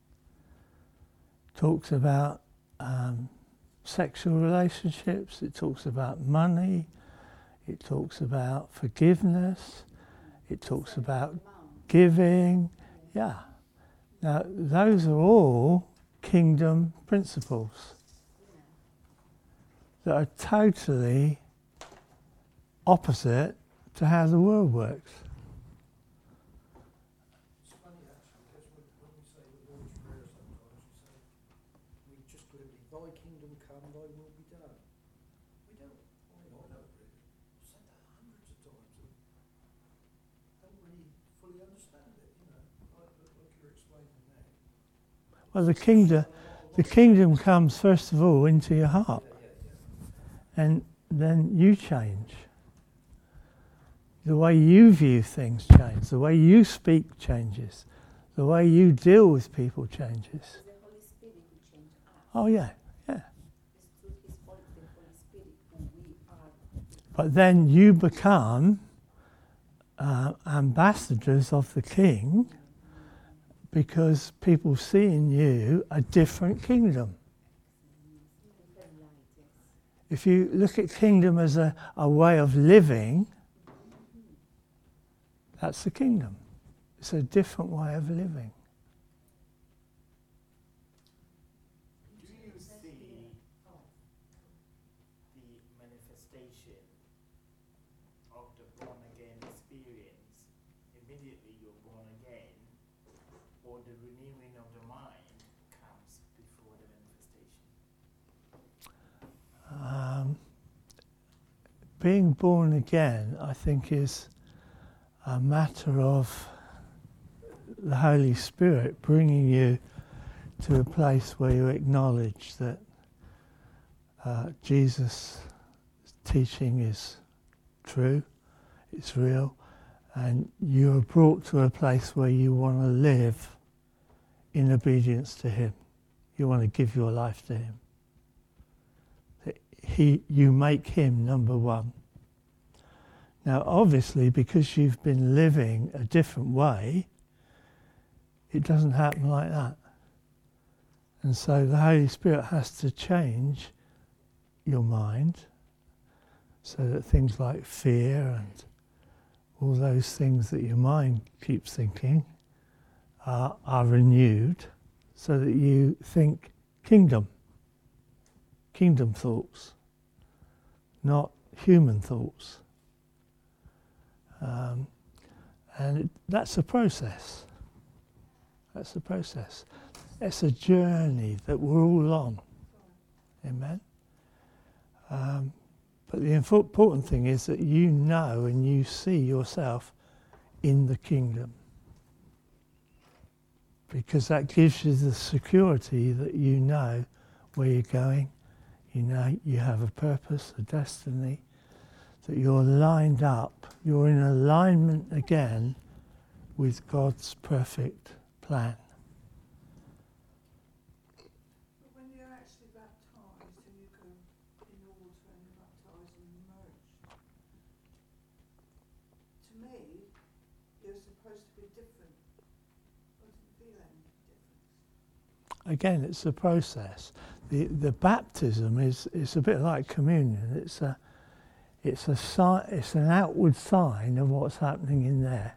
Talks about um, sexual relationships, it talks about money, it talks about forgiveness, it talks about giving. Yeah. Now, those are all kingdom principles that are totally opposite to how the world works. It's funny actually, because when, when we say the Lord's Prayer sometimes, we say, we just literally, thy kingdom come, thy will be done. We don't, I mean, I don't really, I've said that hundreds of times and don't really fully understand it, you know, like, like you're explaining now. Well, the kingdom, the kingdom comes first of all into your heart, Yeah, yeah, yeah. and then you change. The way you view things changes. The way you speak changes. The way you deal with people changes. It's the Holy Spirit who changed us. Oh yeah, yeah. It's through His Holy, the Holy Spirit who we are. But then you become uh, ambassadors of the King because people see in you a different kingdom. Different light, yes. If you look at kingdom as a, a way of living, that's the kingdom. It's a different way of living. Do you see the manifestation of the born again experience immediately you're born again, or the renewing of the mind comes before the manifestation? Um, being born again, I think, is a matter of the Holy Spirit bringing you to a place where you acknowledge that uh, Jesus' teaching is true, it's real, and you are brought to a place where you want to live in obedience to Him. You want to give your life to Him. He, you make Him number one. Now, obviously, because you've been living a different way, it doesn't happen like that. And so the Holy Spirit has to change your mind so that things like fear and all those things that your mind keeps thinking are, are renewed so that you think kingdom, kingdom thoughts, not human thoughts. Um, and it, that's a process. That's a process. It's a journey that we're all on. Amen? Um, but the inf- important thing is that you know and you see yourself in the kingdom. Because that gives you the security that you know where you're going. You know you have a purpose, a destiny, that you're lined up, you're in alignment again with God's perfect plan. But when you're actually baptised and you go in the water and you're baptised and immersed, to me, you're supposed to be different. I didn't feel any difference. Again, it's a process. The the baptism is, is a bit like communion. It's a it's a si- it's an outward sign of what's happening in there.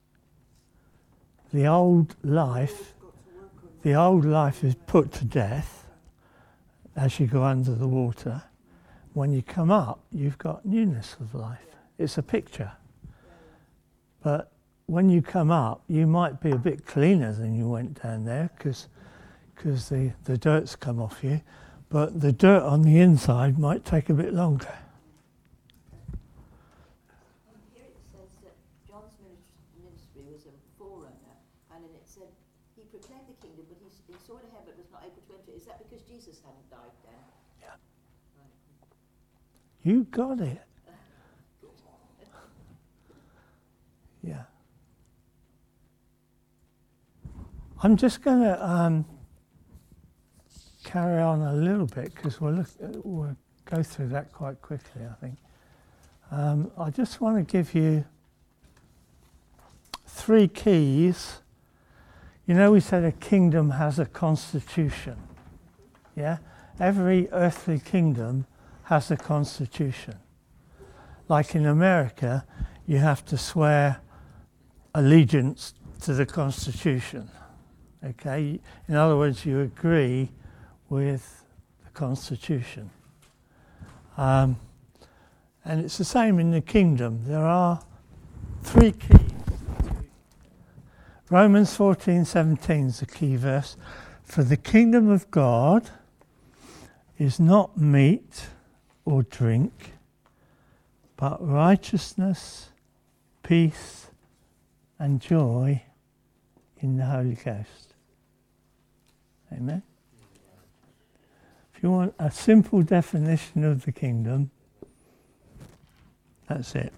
The old life, Got to work on the old life is put to death as you go under the water. When you come up, you've got newness of life. It's a picture. But when you come up, you might be a bit cleaner than you went down there because because the, the dirt's come off you. But the dirt on the inside might take a bit longer. Here it says that John's minis- ministry was a forerunner, and then it said he proclaimed the kingdom, but he, s- he saw it ahead but was not able to enter. Is that because Jesus hadn't died then? Yeah. Right. You got it. Yeah. I'm just going to um, carry on a little bit because we'll, look, we'll go through that quite quickly, I think. Um, I just want to give you three keys. You know, we said a kingdom has a constitution. Yeah? Every earthly kingdom has a constitution. Like in America, you have to swear allegiance to the Constitution. Okay? In other words, you agree with the Constitution. Um, and it's the same in the kingdom. There are three keys. Romans fourteen seventeen is the key verse. For the kingdom of God is not meat or drink, but righteousness, peace, and joy in the Holy Ghost. Amen? If you want a simple definition of the kingdom, that's it.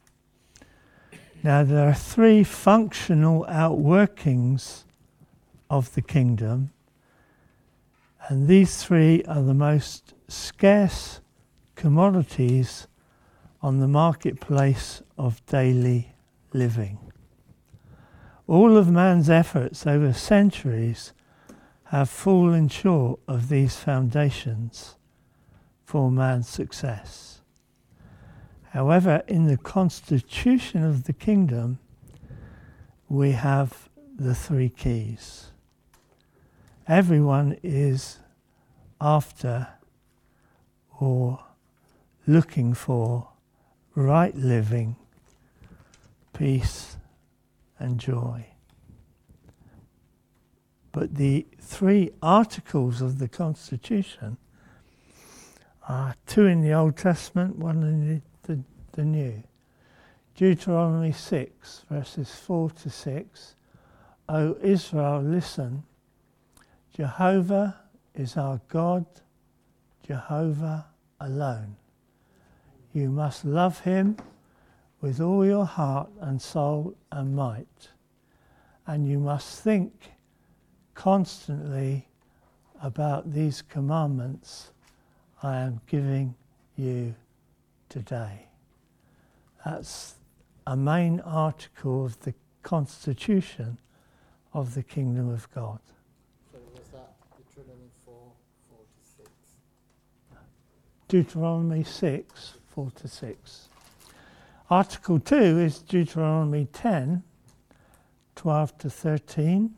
Now, there are three functional outworkings of the kingdom, and these three are the most scarce commodities on the marketplace of daily living. All of man's efforts over centuries have fallen short of these foundations for man's success. However, in the constitution of the kingdom, we have the three keys. Everyone is after or looking for right living, peace, and joy. But the three articles of the Constitution are two in the Old Testament, one in the, the, the New. Deuteronomy six, verses four to six. O Israel, listen. Jehovah is our God, Jehovah alone. You must love him with all your heart and soul and might. And you must think constantly about these commandments I am giving you today. That's a main article of the Constitution of the Kingdom of God. So was that Deuteronomy four, four to six? Deuteronomy six, four to six. Article two is Deuteronomy ten, twelve to thirteen.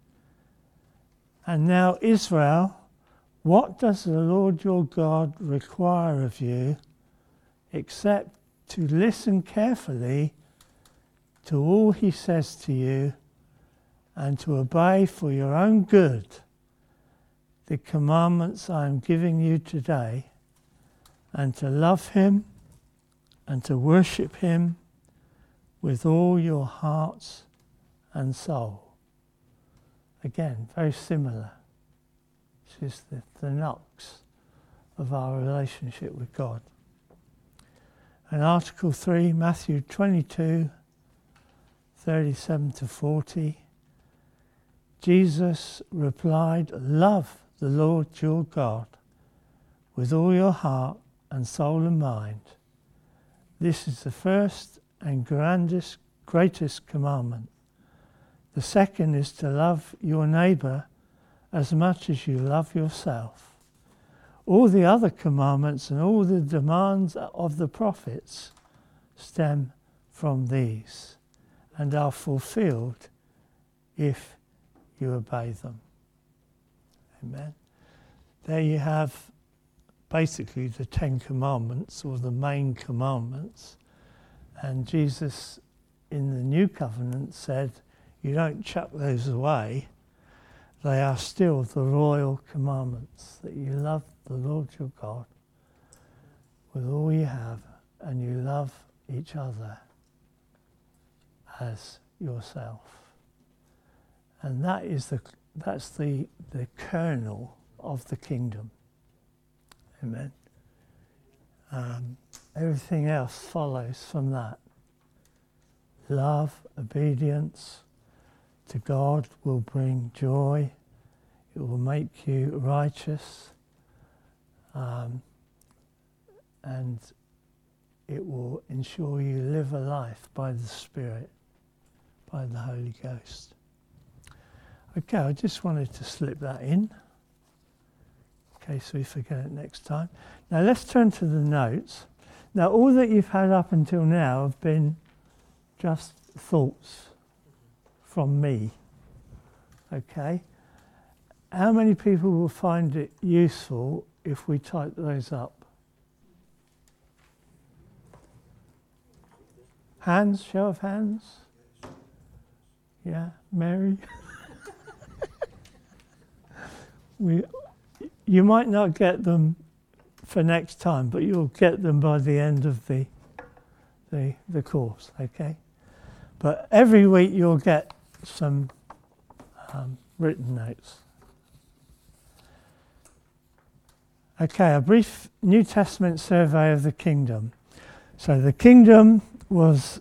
And now, Israel, what does the Lord your God require of you except to listen carefully to all he says to you and to obey for your own good the commandments I am giving you today, and to love him and to worship him with all your hearts and soul. Again, very similar. This is the, the nux of our relationship with God. And Article three, Matthew twenty-two, thirty-seven to forty. Jesus replied, love the Lord your God with all your heart and soul and mind. This is the first and grandest, greatest commandment. The second is to love your neighbour as much as you love yourself. All the other commandments and all the demands of the prophets stem from these and are fulfilled if you obey them. Amen. There you have basically the Ten Commandments, or the main commandments. And Jesus in the New Covenant said, you don't chuck those away. They are still the royal commandments, that you love the Lord your God with all you have, and you love each other as yourself. And that is the that's the the kernel of the kingdom. Amen. Um, everything else follows from that. Love, obedience to God will bring joy. It will make you righteous. Um, and it will ensure you live a life by the Spirit, by the Holy Ghost. Okay, I just wanted to slip that in, in case we forget it next time. Now let's turn to the notes. Now all that you've had up until now have been just thoughts from me, okay? How many people will find it useful if we type those up? Hands, show of hands? Yeah, Mary? we, you might not get them for next time, but you'll get them by the end of the, the, the course, okay? But every week you'll get some um, written notes. Okay, a brief New Testament survey of the kingdom. So the kingdom was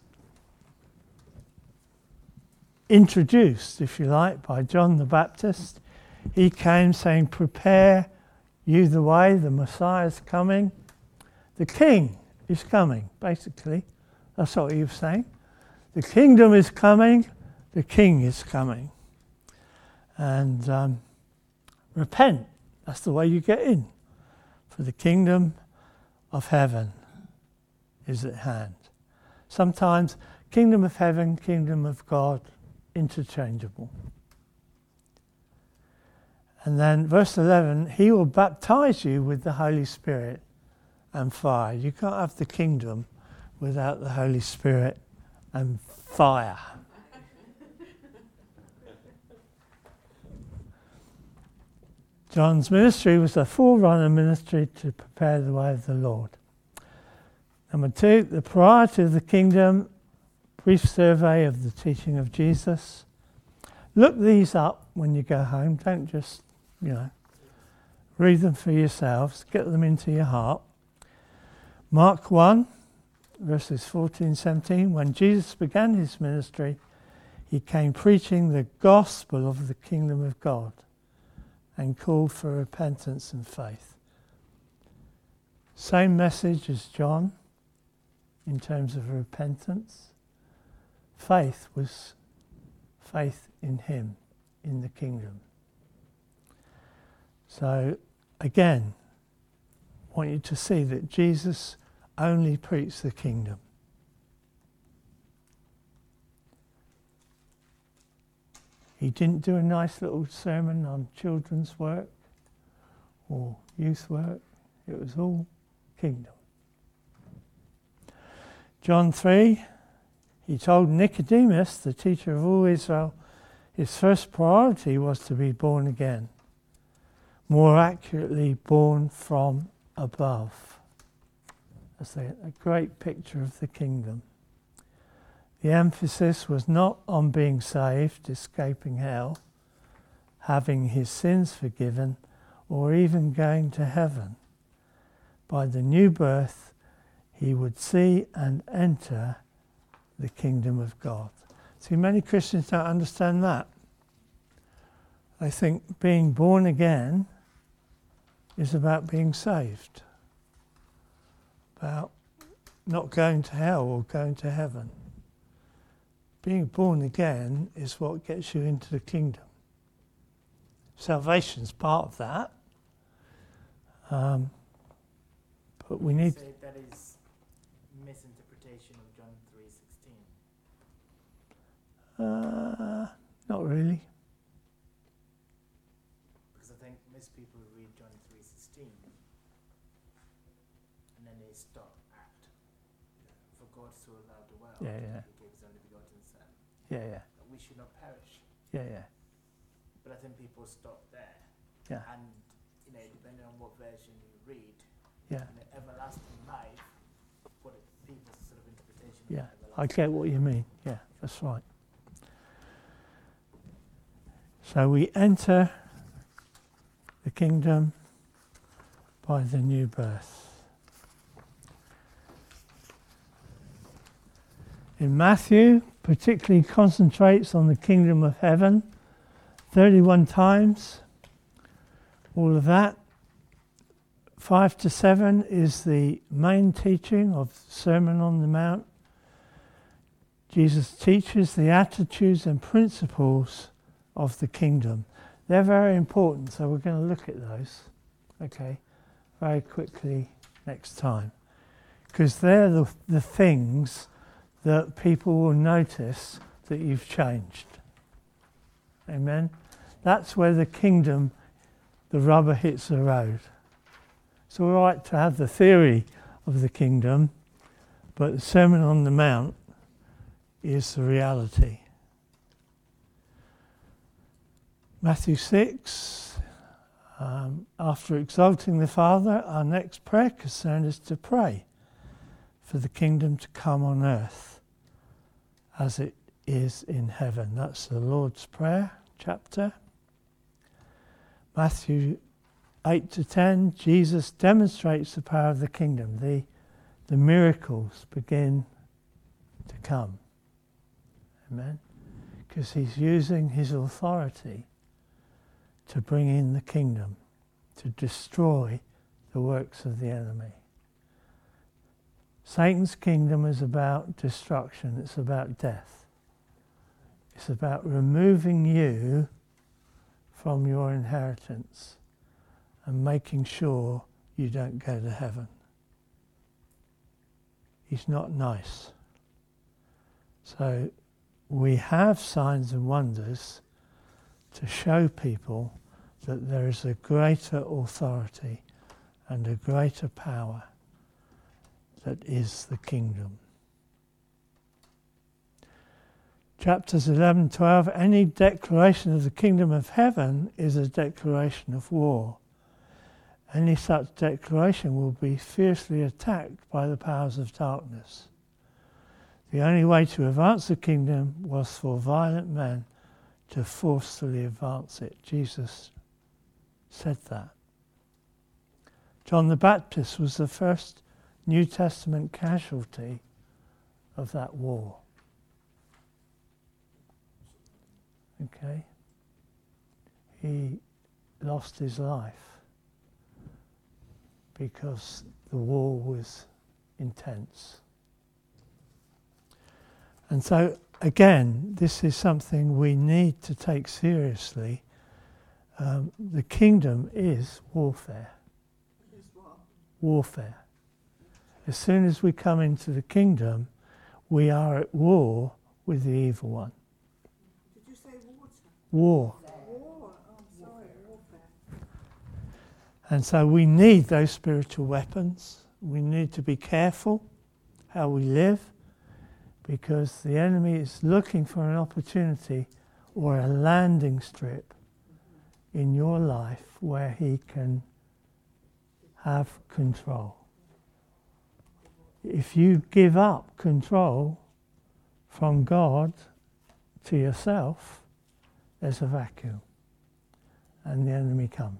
introduced, if you like, by John the Baptist. He came saying, prepare you the way, the Messiah is coming. The king is coming, basically. That's what he was saying. The kingdom is coming, the king is coming. And um, repent, that's the way you get in. For the kingdom of heaven is at hand. Sometimes kingdom of heaven, kingdom of God, interchangeable. And then verse eleven, he will baptize you with the Holy Spirit and fire. You can't have the kingdom without the Holy Spirit and fire. John's ministry was a forerunner ministry to prepare the way of the Lord. Number two, the priority of the kingdom, brief survey of the teaching of Jesus. Look these up when you go home. Don't just, you know, read them for yourselves. Get them into your heart. Mark one, verses fourteen, seventeen. When Jesus began his ministry, he came preaching the gospel of the kingdom of God and called for repentance and faith. Same message as John in terms of repentance. Faith was faith in him, in the kingdom. So again, I want you to see that Jesus only preached the kingdom. He didn't do a nice little sermon on children's work or youth work. It was all kingdom. John three, he told Nicodemus, the teacher of all Israel, his first priority was to be born again. More accurately, born from above. That's a, a great picture of the kingdom. The emphasis was not on being saved, escaping hell, having his sins forgiven, or even going to heaven. By the new birth, he would see and enter the kingdom of God. See, many Christians don't understand that. They think being born again is about being saved, about not going to hell or going to heaven. Being born again is what gets you into the kingdom. Salvation's part of that. Um, but we need... Say that is misinterpretation of John three sixteen. Uh, not really. Because I think most people read John three sixteen and then they stop at for God so loved the world, Yeah, yeah. he gave his only begotten Son, Yeah, yeah, that we should not perish. yeah, yeah, But I think people stop there. yeah, And you know, depending on what version you read, yeah, you know, everlasting life, what it, people's sort of interpretation of yeah. I everlasting get what you mean. Yeah, that's right. So we enter the kingdom by the new birth. In Matthew, particularly concentrates on the kingdom of heaven, thirty-one times. all of that. Five to seven is the main teaching of the Sermon on the Mount. Jesus teaches the attitudes and principles of the kingdom. They're very important, so we're going to look at those, okay, very quickly next time. Because they're the, the things that people will notice that you've changed. Amen? That's where the kingdom, the rubber hits the road. It's all right to have the theory of the kingdom, but the Sermon on the Mount is the reality. Matthew six, um, after exalting the Father, our next prayer concern is to pray for the kingdom to come on earth as it is in heaven. That's the Lord's Prayer chapter. Matthew eight to ten, Jesus demonstrates the power of the kingdom. The, the miracles begin to come. Amen? Because he's using his authority to bring in the kingdom, to destroy the works of the enemy. Satan's kingdom is about destruction. It's about death. It's about removing you from your inheritance and making sure you don't go to heaven. He's not nice. So we have signs and wonders to show people that there is a greater authority and a greater power that is the kingdom. Chapters eleven, twelve, any declaration of the kingdom of heaven is a declaration of war. Any such declaration will be fiercely attacked by the powers of darkness. The only way to advance the kingdom was for violent men to forcefully advance it. Jesus said that. John the Baptist was the first New Testament casualty of that war. Okay? He lost his life because the war was intense. And so, again, this is something we need to take seriously. Um, the kingdom is warfare. Is what? Warfare. As soon as we come into the kingdom, we are at war with the evil one. Did you say water? War. War. Oh, I'm sorry, warfare. And so we need those spiritual weapons. We need to be careful how we live, because the enemy is looking for an opportunity or a landing strip in your life where he can have control. If you give up control from God to yourself, there's a vacuum and the enemy comes.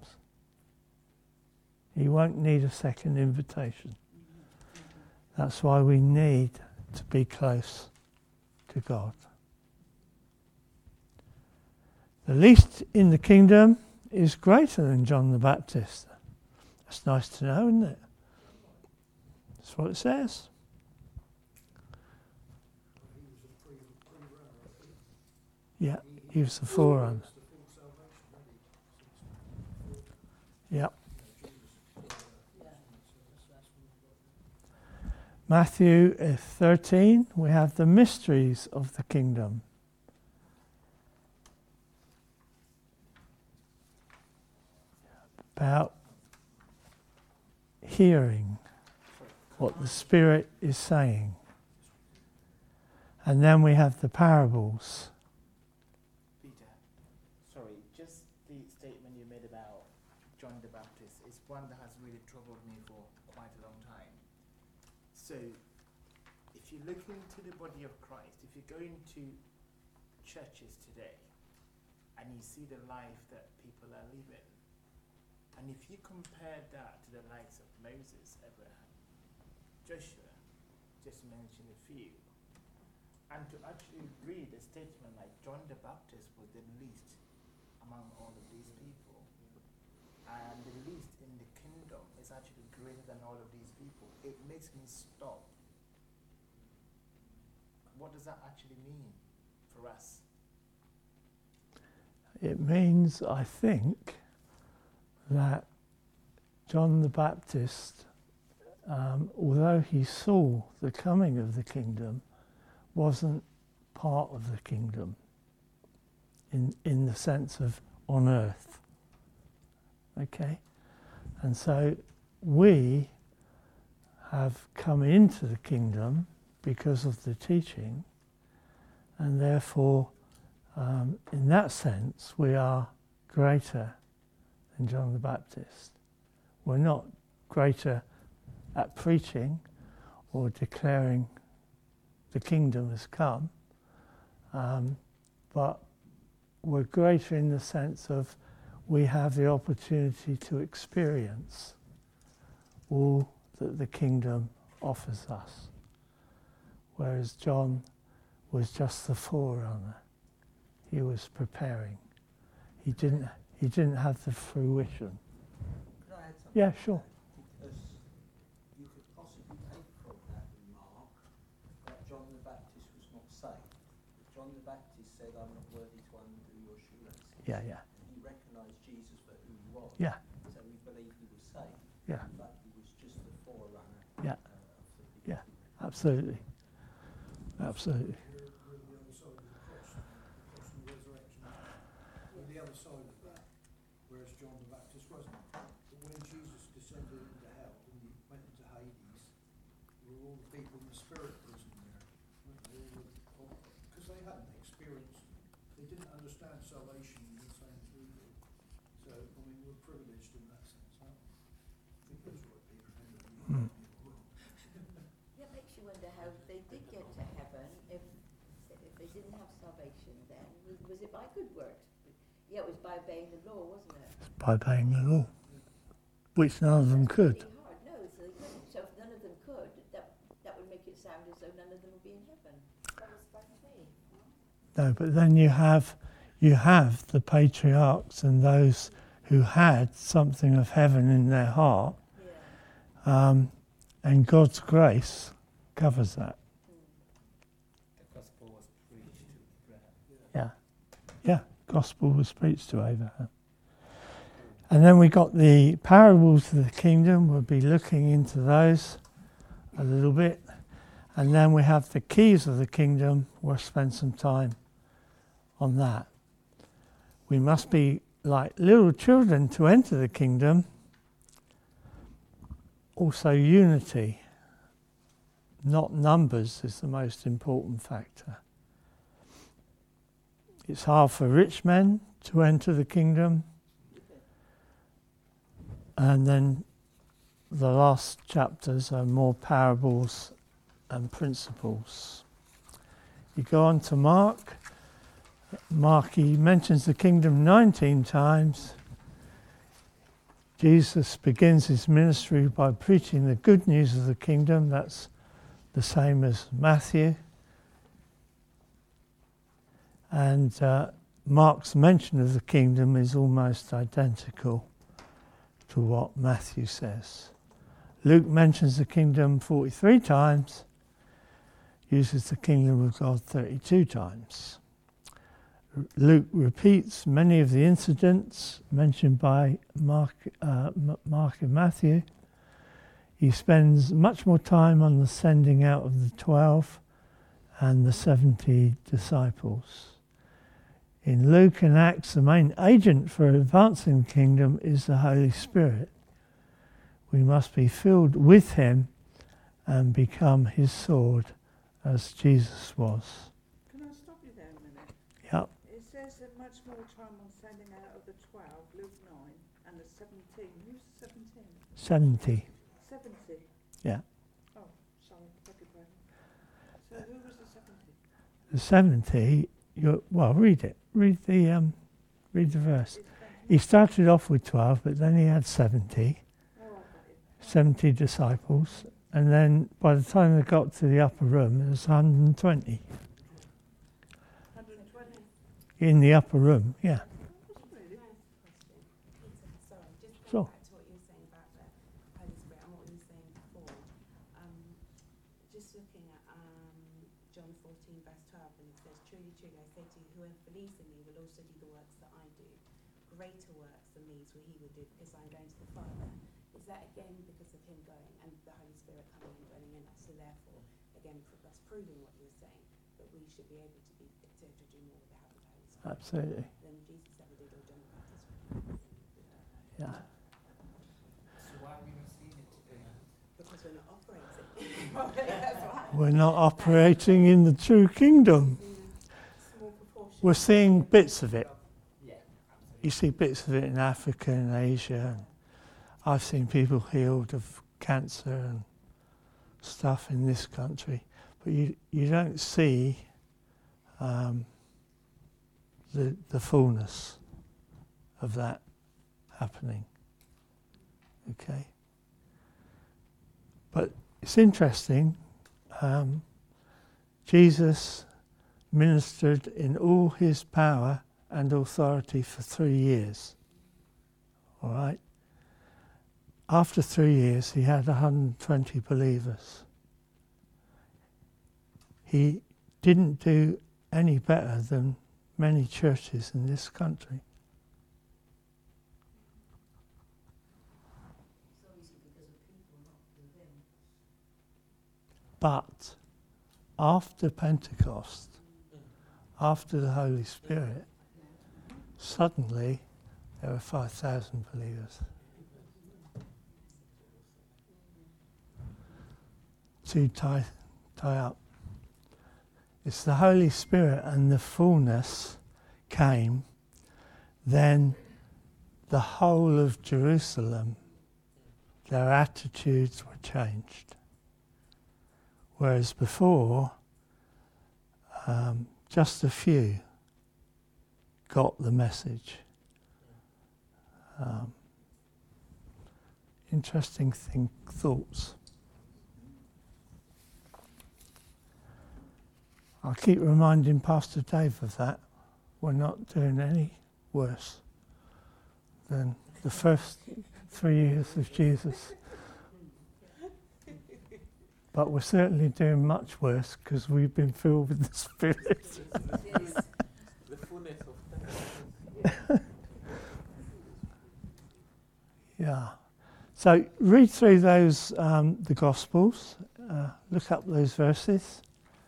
He won't need a second invitation. That's why we need to be close to God. The least in the kingdom is greater than John the Baptist. That's nice to know, isn't it? That's what it says. Yeah, he was the forerunner. Yeah. Matthew thirteen, we have the mysteries of the kingdom. About hearing what the Spirit is saying. And then we have the parables. Peter, sorry, just the statement you made about John the Baptist is one that has really troubled me for quite a long time. So, if you look into the body of Christ, if you go into churches today and you see the life that people are living, and if you compare that to the likes of Moses, Abraham, Joshua, just to mention a few, and to actually read a statement like John the Baptist was the least among all of these people, and the least in the kingdom is actually greater than all of these people, it makes me stop. What does that actually mean for us? It means, I think, that John the Baptist, um, although he saw the coming of the kingdom, wasn't part of the kingdom in, in the sense of on earth. Okay? And so we have come into the kingdom because of the teaching, and therefore, um, in that sense, we are greater than John the Baptist. We're not greater at preaching or declaring the kingdom has come, um, but we're greater in the sense of we have the opportunity to experience all that the kingdom offers us, whereas John was just the forerunner. He was preparing. He didn't. He didn't have the fruition. Could I add something? Yeah, sure. Because you could possibly take from that remark that John the Baptist was not saved. John the Baptist said, I'm not worthy to undo your shoelaces. Yeah, yeah, And he recognised Jesus for who he was. yeah, So we believe he was saved. yeah, But he was just the forerunner yeah, uh, of the big yeah. kingdom. absolutely, absolutely. We're, we're the other side of the cross, the cross and the resurrection. We're the other side of that, whereas John the Baptist wasn't. But when Jesus descended into hell and he went into Hades, there were all the people in the spirit prison there. weren't they? All the- Because they hadn't experienced, they didn't understand salvation in the same as we did. So, I mean, we're privileged in that sense, aren't we? I think that's right, Peter. Maybe Hmm. I'm wrong. That makes you wonder how they did get to heaven if if they didn't have salvation then. Was, was it by good works? Yeah, it was by obeying the law, wasn't it? By obeying the law, which none of them could. Pretty hard. No, so, they- so if none of them could, that that would make it sound as though none of them would be in heaven. That was by faith. No, but then you have you have the patriarchs and those who had something of heaven in their heart, Yeah. um, and God's grace covers that. The gospel was preached to Abraham. Yeah, yeah. Gospel was preached to Abraham. And then we got the parables of the kingdom. We'll be looking into those a little bit. And then we have the keys of the kingdom. We'll spend some time on that. We must be like little children to enter the kingdom. Also unity, not numbers, is the most important factor. It's hard for rich men to enter the kingdom. And then the last chapters are more parables and principles. You go on to Mark. Mark, he mentions the kingdom nineteen times. Jesus begins his ministry by preaching the good news of the kingdom. That's the same as Matthew. And uh, Mark's mention of the kingdom is almost identical to what Matthew says. Luke mentions the kingdom forty-three times, uses the kingdom of God thirty-two times. Luke repeats many of the incidents mentioned by Mark, uh, Mark and Matthew. He spends much more time on the sending out of the twelve and the seventy disciples. In Luke and Acts, the main agent for advancing the kingdom is the Holy Spirit. We must be filled with him and become his sword as Jesus was. Can I stop you there a minute? Yep. It says that much more time on sending out of the twelve, Luke nine, and the seventeen. Who's the seventeen? seventy. seventy. Yeah. Oh, sorry, beg your pardon. So who was the seventy? The seventy, you're, well, read it. Read the um, read the verse. He started off with twelve, but then he had seventy, Oh, I got it. seventy disciples, and then by the time they got to the upper room, it was one hundred twenty one hundred twenty. in the upper room. Yeah. Really? Peter, sorry, just looking at um, John fourteen verse twelve, and it says, "Truly, truly, I say to you, whoever believes in me will also do the works that I do. Greater works than these will he will do, because I'm going to the Father." Is that again because of him going and the Holy Spirit coming and dwelling in us? So therefore, again, pr- that's proving what you were saying, that we should be able to be to, to do more with the help of the Holy Spirit Absolutely. than Jesus ever did or John the Baptist. Yeah. So why are we not seeing it today? Because we're not operating. That's why. We're not operating in the true kingdom. Small proportion. We're seeing bits of it. Yeah, You see bits of it in Africa and Asia. And I've seen people healed of cancer and stuff in this country, but you you don't see um, the the fullness of that happening. Okay, but it's interesting. Um, Jesus ministered in all his power and authority for three years. All right. After three years, he had one hundred twenty believers. He didn't do any better than many churches in this country. It's obviously because of people, not because of him. But after Pentecost, after the Holy Spirit, suddenly there were five thousand believers. To tie, tie up. It's the Holy Spirit and the fullness came, then the whole of Jerusalem, their attitudes were changed. Whereas before, um, just a few got the message. Um, interesting thing, thoughts. I'll keep reminding Pastor Dave of that. We're not doing any worse than the first three years of Jesus. But we're certainly doing much worse because we've been filled with the Spirit. The fullness of time. Yeah. So read through those, um, the Gospels. Uh, look up those verses.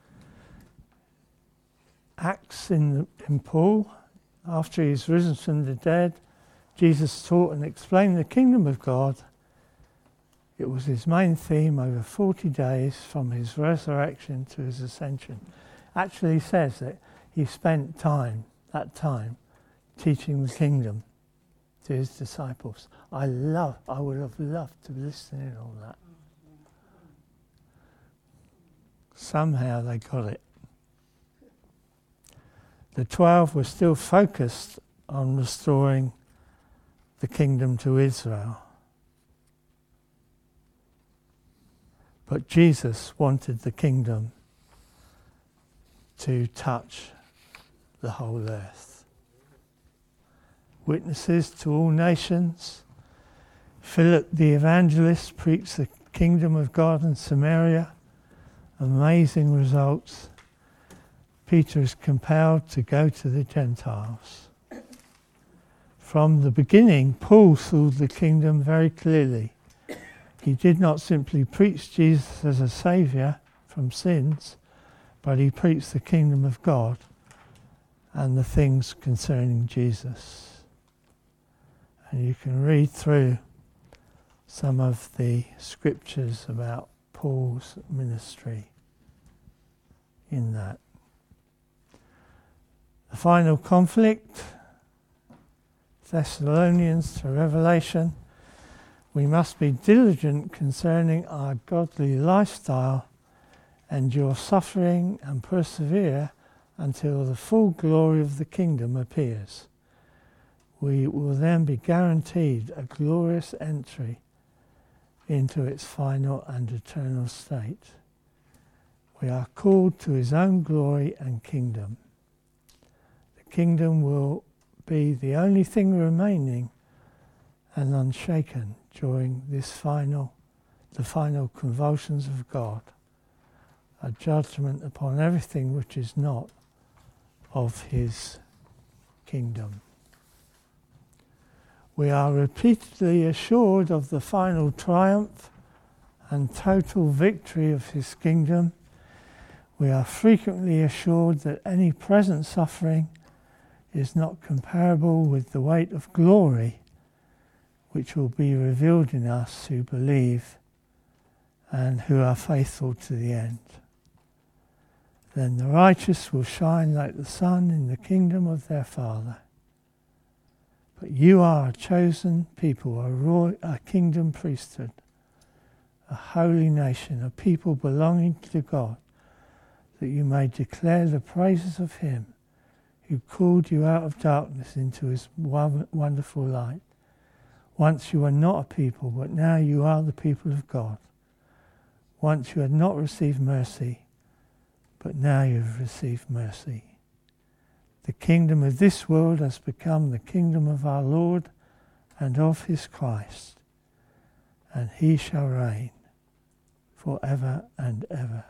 Acts in, the, in Paul, after he's risen from the dead, Jesus taught and explained the kingdom of God. It was his main theme over forty days from his resurrection to his ascension. Actually says that he spent time, that time, teaching the kingdom to his disciples. I love, I would have loved to listen in on that. Somehow they got it. The twelve were still focused on restoring the kingdom to Israel. But Jesus wanted the kingdom to touch the whole earth. Witnesses to all nations. Philip the evangelist preached the kingdom of God in Samaria. Amazing results. Peter is compelled to go to the Gentiles. From the beginning, Paul saw the kingdom very clearly. He did not simply preach Jesus as a saviour from sins, but he preached the kingdom of God and the things concerning Jesus. And you can read through some of the scriptures about Paul's ministry in that. The final conflict, Thessalonians to Revelation. We must be diligent concerning our godly lifestyle, endure suffering and persevere until the full glory of the kingdom appears. We will then be guaranteed a glorious entry into its final and eternal state. We are called to his own glory and kingdom. The kingdom will be the only thing remaining and unshaken during this final, the final convulsions of God a judgment upon everything which is not of his kingdom. We are repeatedly assured of the final triumph and total victory of his kingdom. We are frequently assured that any present suffering is not comparable with the weight of glory which will be revealed in us who believe and who are faithful to the end. Then the righteous will shine like the sun in the kingdom of their Father. But you are a chosen people, a, royal, a kingdom priesthood, a holy nation, a people belonging to God, that you may declare the praises of him who called you out of darkness into his wonderful light. Once you were not a people, but now you are the people of God. Once you had not received mercy, but now you have received mercy. The kingdom of this world has become the kingdom of our Lord and of his Christ, and he shall reign forever and ever.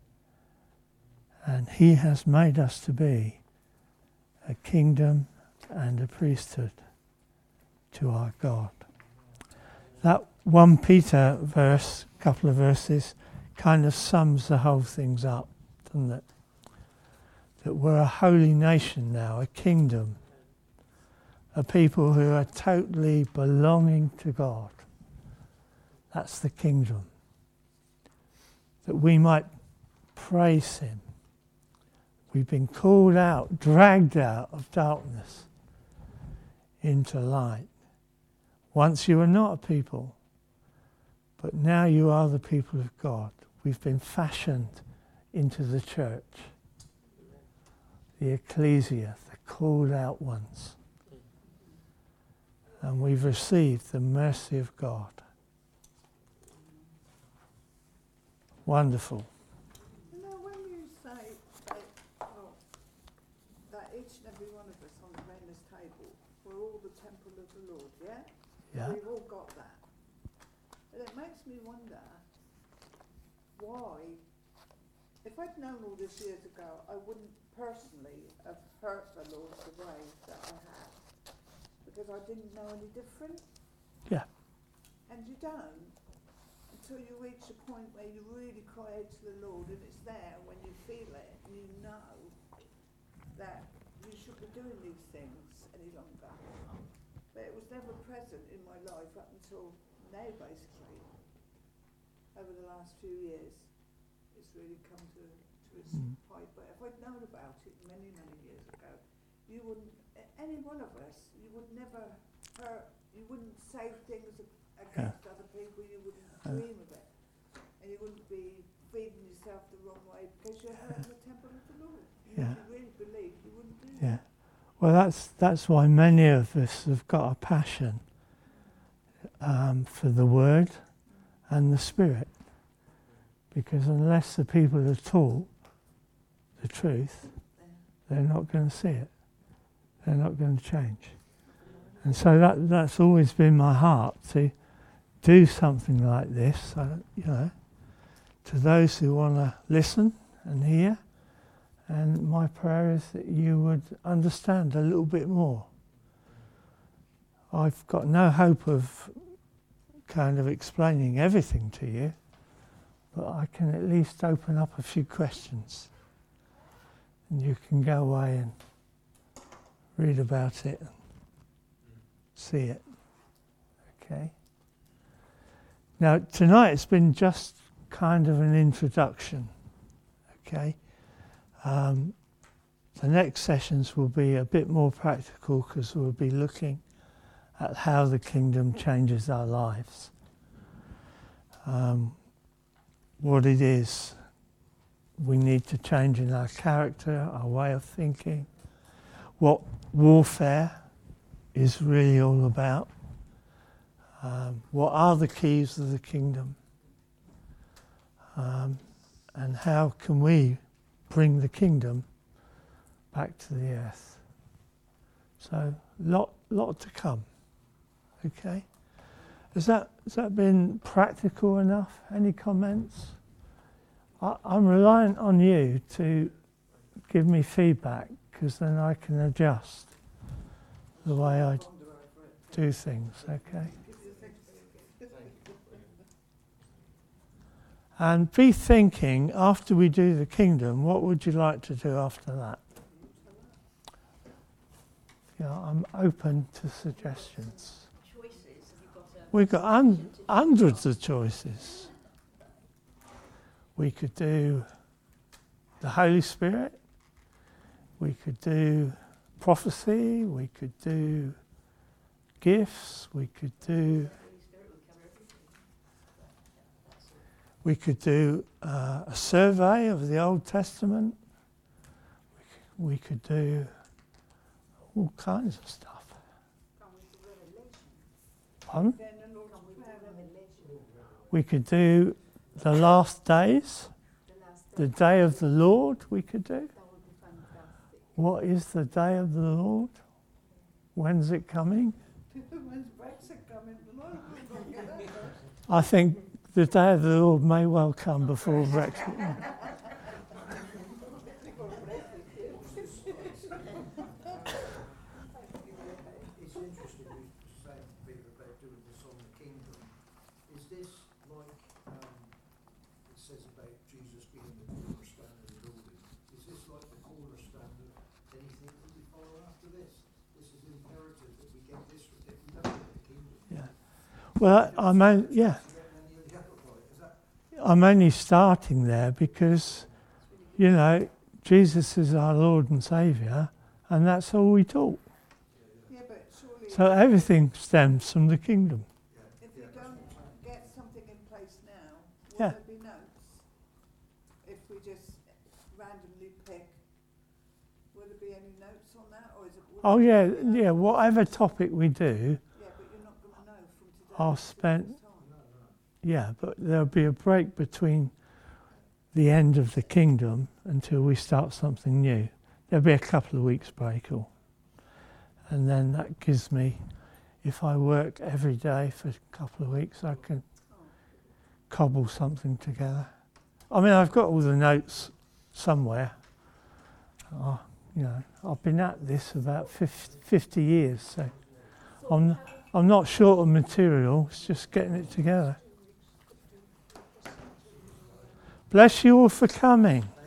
And he has made us to be a kingdom and a priesthood to our God. That First Peter verse, couple of verses, kind of sums the whole things up, doesn't it? That we're a holy nation now, a kingdom, a people who are totally belonging to God. That's the kingdom. That we might praise him. We've been called out, dragged out of darkness into light. Once you were not a people, but now you are the people of God. We've been fashioned into the church, the ecclesia, the called out ones. And we've received the mercy of God. Wonderful. You know, when you say that, oh, that each and every one of us on around this table, we're all the temple of the Lord, yeah? Yeah. We've all got that. And it makes me wonder why, if I'd known all this years ago, I wouldn't personally have hurt the Lord the way that I have. Because I didn't know any different. Yeah. And you don't until you reach a point where you really cry out to the Lord, and it's there when you feel it and you know that you shouldn't be doing these things any longer. But it was never present in my life up until now, basically. Over the last few years, it's really come to, to its Mm. height. But if I'd known about it many, many years ago, you wouldn't, any one of us, you would never hurt, you wouldn't say things against yeah. other people, you wouldn't uh. dream of it. And you wouldn't be feeding yourself the wrong way because you're hurting the temple of the Lord. And Yeah. if you really believe, you wouldn't do Yeah. that. Well, that's that's why many of us have got a passion um, for the Word and the Spirit. Because unless the people are taught the truth, they're not going to see it. They're not going to change. And so that that's always been my heart, to do something like this, uh, you know, to those who want to listen and hear. And my prayer is that you would understand a little bit more. I've got no hope of kind of explaining everything to you, but I can at least open up a few questions. And you can go away and read about it and see it. Okay? Now, tonight it's been just kind of an introduction. Okay? Um, the next sessions will be a bit more practical because we'll be looking at how the kingdom changes our lives. Um, what it is we need to change in our character, our way of thinking, what warfare is really all about, um, what are the keys of the kingdom, um, and how can we bring the kingdom back to the earth. So, lot, lot to come. Okay? Has that, has that been practical enough? Any comments? I, I'm reliant on you to give me feedback, because then I can adjust the way I do things, okay? And be thinking, after we do the kingdom, what would you like to do after that? Yeah, I'm open to suggestions. Choices, have you got a We've got un- hundreds of choices. We could do the Holy Spirit. We could do prophecy. We could do gifts. We could do... Holy Spirit would cover everything. That's all. We could do uh, a survey of the Old Testament. We could, we could do all kinds of stuff. Pardon? Then the Lord's Prayer. We could do the last days, The last the day, day of the Lord we could do. that would be fantastic. What is the day of the Lord? When's it coming? When's Brexit coming? The Lord will get that first. I think the day of the Lord may well come before Brexit. It's interesting you say, Peter, about doing this on the kingdom. Is this like, um, it says about Jesus being the cornerstone of the building, is this like the cornerstone of anything that we follow after this? This is imperative that we get this, if we don't get the kingdom. Yeah. Well, I mean, yeah. We get any of the other right, is that? I'm only starting there because, you know, Jesus is our Lord and Saviour, and that's all we taught. Yeah, but surely So everything stems from the kingdom. if we don't get something in place now, will Yeah. there be notes? If we just randomly pick, will there be any notes on that, or is it? will Oh it yeah, just be yeah. notes? Whatever topic we do, Yeah, but you're not going to know from today. I'll to spend- next time. yeah. But there'll be a break between the end of the kingdom until we start something new. There'll be a couple of weeks break, or, and then that gives me, if I work every day for a couple of weeks, I can cobble something together. I mean, I've got all the notes somewhere. Oh, you know, I've been at this about fifty years, so I'm I'm not short of material. It's just getting it together. Bless you all for coming.